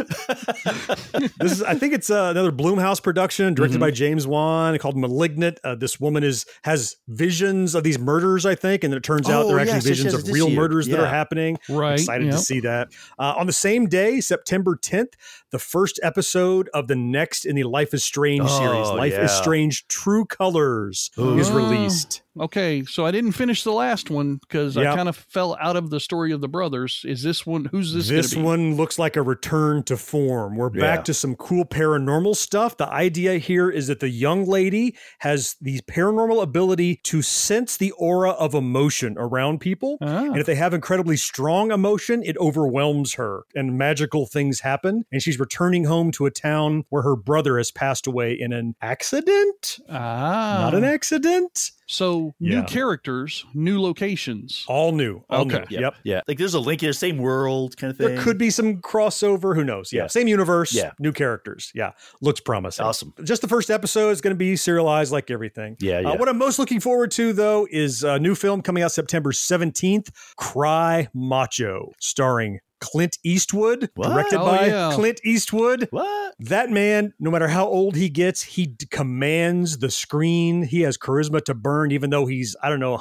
[SPEAKER 2] I think it's another Blumhouse production, directed by James Wan, called Malignant. This woman has visions of these murders, I think, and then it turns out they're actually visions of real murders that are happening.
[SPEAKER 3] Right.
[SPEAKER 2] Excited to see that. On the same day, September 10th, the first episode of the next in the Life is Strange series, Life is Strange True Colors, is released.
[SPEAKER 3] Okay, so I didn't finish the last one because I kind of fell out of the story of the brothers. Is this one, who's this going to be?
[SPEAKER 2] This one looks like a return to form. We're back to some cool paranormal stuff. The idea here is that the young lady has the paranormal ability to sense the aura of emotion around people. And if they have incredibly strong emotion, it overwhelms her and magical things happen. And she's returning home to a town where her brother has passed away in an accident. Not an accident.
[SPEAKER 3] So new characters, new locations.
[SPEAKER 2] All new.
[SPEAKER 3] Okay.
[SPEAKER 2] Yep.
[SPEAKER 4] Yeah. Like there's a link here, same world kind of thing.
[SPEAKER 2] There could be some crossover. Who knows? Yeah. Same universe.
[SPEAKER 4] Yeah.
[SPEAKER 2] New characters. Yeah. Looks promising.
[SPEAKER 4] Awesome.
[SPEAKER 2] Just the first episode is going to be serialized like everything.
[SPEAKER 4] Yeah.
[SPEAKER 2] What I'm most looking forward to, though, is a new film coming out September 17th, Cry Macho, starring Clint Eastwood, directed by Clint Eastwood.
[SPEAKER 4] What?
[SPEAKER 2] That man, no matter how old he gets, he commands the screen. He has charisma to burn, even though he's,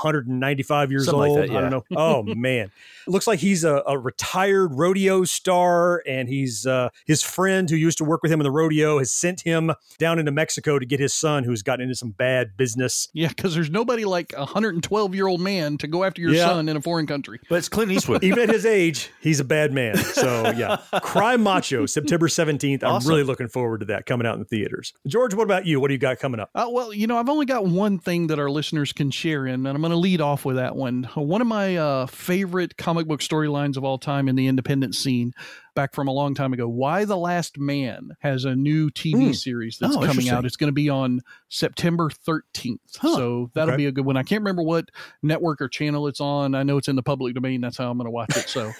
[SPEAKER 2] 195 years
[SPEAKER 4] Something
[SPEAKER 2] old.
[SPEAKER 4] like that,
[SPEAKER 2] I don't know. Oh, man. Looks like he's a retired rodeo star, and he's his friend who used to work with him in the rodeo has sent him down into Mexico to get his son, who's gotten into some bad business.
[SPEAKER 3] Yeah, because there's nobody like a 112-year-old man to go after your son in a foreign country.
[SPEAKER 4] But it's Clint Eastwood.
[SPEAKER 2] Even at his age, he's a bad man. So, yeah. Cry Macho, September 17th. I'm really looking forward to that coming out in the theaters. George, what about you? What do you got coming up?
[SPEAKER 3] Well, I've only got one thing that our listeners can share in, and I'm going to lead off with that one. One of my favorite comic book storylines of all time in the independent scene, back from a long time ago, Why the Last Man, has a new TV series that's coming out. It's going to be on September 13th. So that'll be a good one. I can't remember what network or channel it's on. I know it's in the public domain. That's how I'm going to watch it. So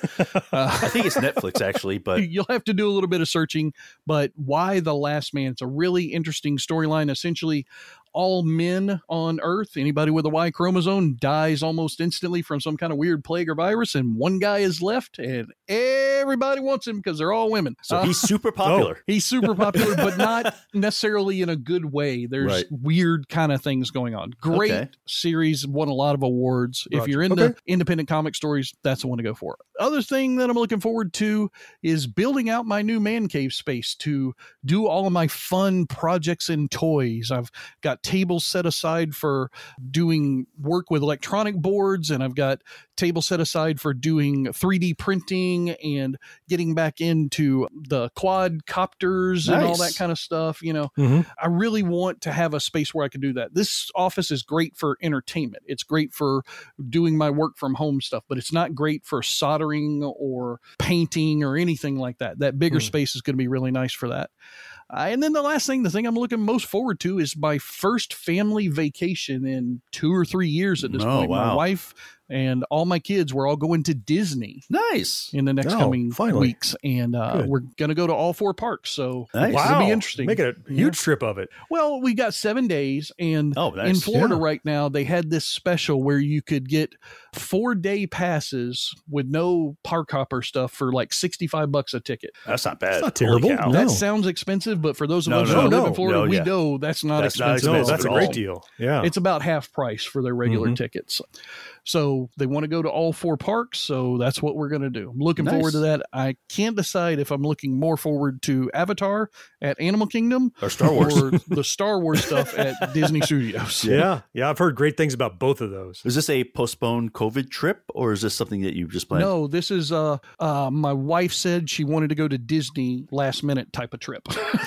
[SPEAKER 4] I think it's Netflix, actually, but
[SPEAKER 3] you'll have to do a little bit of searching. But Why the Last Man? It's a really interesting storyline. Essentially, all men on Earth, anybody with a Y chromosome, dies almost instantly from some kind of weird plague or virus, and one guy is left, and everybody wants him because they're all women.
[SPEAKER 4] So he's super popular.
[SPEAKER 3] He's super popular, but not necessarily in a good way. There's weird kind of things going on. Great series, won a lot of awards. If you're into independent comic stories, that's the one to go for. Other thing that I'm looking forward to is building out my new man cave space to do all of my fun projects and toys. I've got tables set aside for doing work with electronic boards, and I've got tables set aside for doing 3D printing and getting back into the quadcopters and all that kind of stuff. I really want to have a space where I can do that. This office is great for entertainment. It's great for doing my work from home stuff, but it's not great for soldering or painting or anything like that. That bigger space is going to be really nice for that. And then the last thing, the thing I'm looking most forward to is my first family vacation in 2 or 3 years at this point.
[SPEAKER 4] Wow.
[SPEAKER 3] My wife and all my kids, we're all going to Disney.
[SPEAKER 4] Nice.
[SPEAKER 3] In the next coming weeks. And we're going to go to all 4 parks. So it'll be interesting.
[SPEAKER 2] Make it a huge trip of it.
[SPEAKER 3] Well, we got 7 days. And in Florida right now, they had this special where you could get 4-day passes with no park hopper stuff for like $65 a ticket.
[SPEAKER 4] That's not bad.
[SPEAKER 2] That's not terrible.
[SPEAKER 3] No. That sounds expensive, but for those of us who live in Florida, we know that's not expensive.
[SPEAKER 2] No, that's a great deal. Yeah.
[SPEAKER 3] It's about half price for their regular tickets. So they want to go to all 4 parks, so that's what we're going to do. I'm looking forward to that. I can't decide if I'm looking more forward to Avatar at Animal Kingdom
[SPEAKER 4] or Star Wars
[SPEAKER 3] or the Star Wars stuff at Disney Studios.
[SPEAKER 2] Yeah, I've heard great things about both of those.
[SPEAKER 4] Is this a postponed COVID trip, or is this something that you just planned?
[SPEAKER 3] No, this is my wife said she wanted to go to Disney last minute type of trip.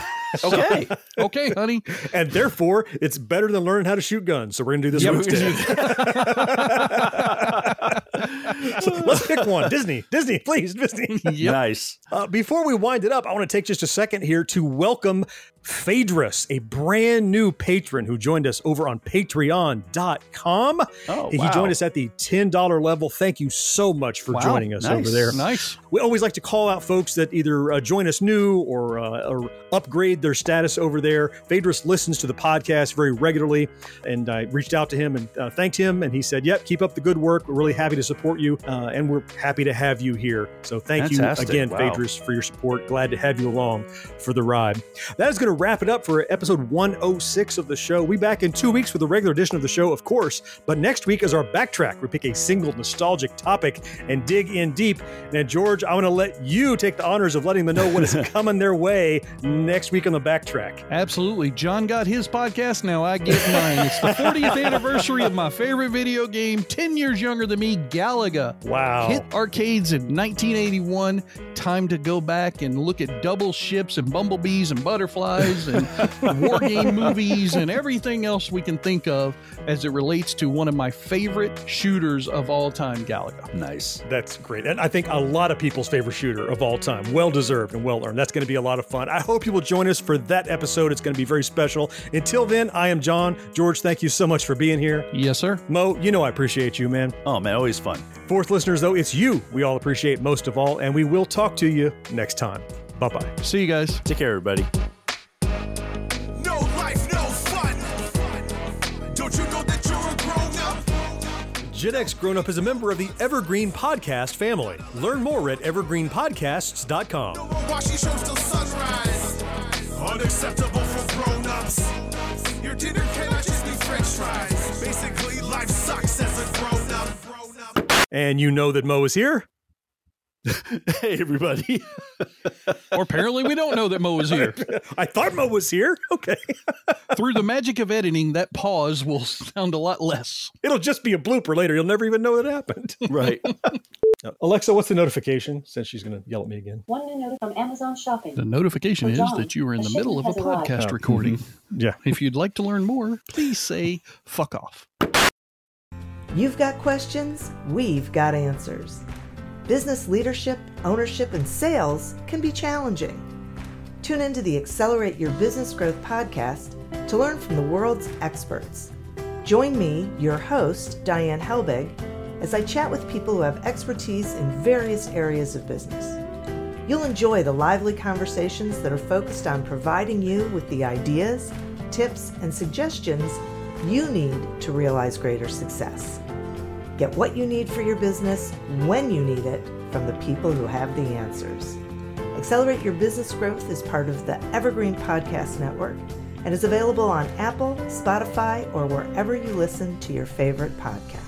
[SPEAKER 4] Okay.
[SPEAKER 3] Okay, honey.
[SPEAKER 2] And therefore, it's better than learning how to shoot guns. So we're going to do this one instead. So let's pick one. Disney, please, Disney.
[SPEAKER 4] Nice.
[SPEAKER 2] Before we wind it up, I want to take just a second here to welcome Phaedrus, a brand new patron who joined us over on patreon.com. He joined us at the $10 level. Thank you so much for joining us over there.
[SPEAKER 3] Nice.
[SPEAKER 2] We always like to call out folks that either join us new or upgrade their status over there. Phaedrus listens to the podcast very regularly, and I reached out to him and thanked him, and he said, yep, keep up the good work. We're really happy to support you, and we're happy to have you here. So thank
[SPEAKER 4] Fantastic.
[SPEAKER 2] you again,
[SPEAKER 4] Wow.
[SPEAKER 2] Phaedrus, for your support. Glad to have you along for the ride. That is going to wrap it up for episode 106 of the show. We'll be back in 2 weeks with a regular edition of the show, of course. But next week is our backtrack. We pick a single nostalgic topic and dig in deep. Now, George, I want to let you take the honors of letting them know what is coming their way next week on the backtrack.
[SPEAKER 3] Absolutely. John got his podcast. Now I get mine. It's the 40th anniversary of my favorite video game, 10 years younger than me, Galaga.
[SPEAKER 2] Wow.
[SPEAKER 3] Hit arcades in 1981. Time to go back and look at double ships and bumblebees and butterflies and war game movies and everything else we can think of as it relates to one of my favorite shooters of all time, Galaga.
[SPEAKER 4] Nice.
[SPEAKER 2] That's great. And I think a lot of people's favorite shooter of all time. Well-deserved and well-earned. That's going to be a lot of fun. I hope you will join us for that episode. It's going to be very special. Until then, I am John. George, thank you so much for being here.
[SPEAKER 3] Yes, sir.
[SPEAKER 2] Mo, you know I appreciate you, man.
[SPEAKER 4] Oh, man, always fun.
[SPEAKER 2] Fourth listeners, though, it's you we all appreciate most of all, and we will talk to you next time. Bye-bye.
[SPEAKER 3] See you guys.
[SPEAKER 4] Take care, everybody.
[SPEAKER 9] No life, no fun. Don't you know that you're a grown-up?
[SPEAKER 2] Gen X Grown Up is a member of the Evergreen Podcast family. Learn more at evergreenpodcasts.com.
[SPEAKER 9] Watching shows till sunrise. Unacceptable for grown-ups. Your dinner cannot just be french fries. Basically, life sucks as a grown-up.
[SPEAKER 2] And you know that Mo is here?
[SPEAKER 4] Hey, everybody.
[SPEAKER 3] Or apparently we don't know that Mo is here.
[SPEAKER 2] I thought Mo was here. Okay.
[SPEAKER 3] Through the magic of editing, that pause will sound a lot less.
[SPEAKER 2] It'll just be a blooper later. You'll never even know it happened.
[SPEAKER 4] Right.
[SPEAKER 2] Alexa, what's the notification? Since she's going to yell at me again.
[SPEAKER 19] One new notice from Amazon Shopping.
[SPEAKER 3] The notification is
[SPEAKER 19] John,
[SPEAKER 3] that you are in
[SPEAKER 19] a
[SPEAKER 3] the middle of a
[SPEAKER 19] shipment has
[SPEAKER 3] podcast
[SPEAKER 19] arrived.
[SPEAKER 3] recording.
[SPEAKER 2] Yeah.
[SPEAKER 3] If you'd like to learn more, please say fuck off.
[SPEAKER 20] You've got questions, we've got answers. Business leadership, ownership, and sales can be challenging. Tune into the Accelerate Your Business Growth podcast to learn from the world's experts. Join me, your host, Diane Helbig, as I chat with people who have expertise in various areas of business. You'll enjoy the lively conversations that are focused on providing you with the ideas, tips, and suggestions you need to realize greater success. Get what you need for your business when you need it from the people who have the answers. Accelerate Your Business Growth is part of the Evergreen Podcast Network and is available on Apple, Spotify, or wherever you listen to your favorite podcast.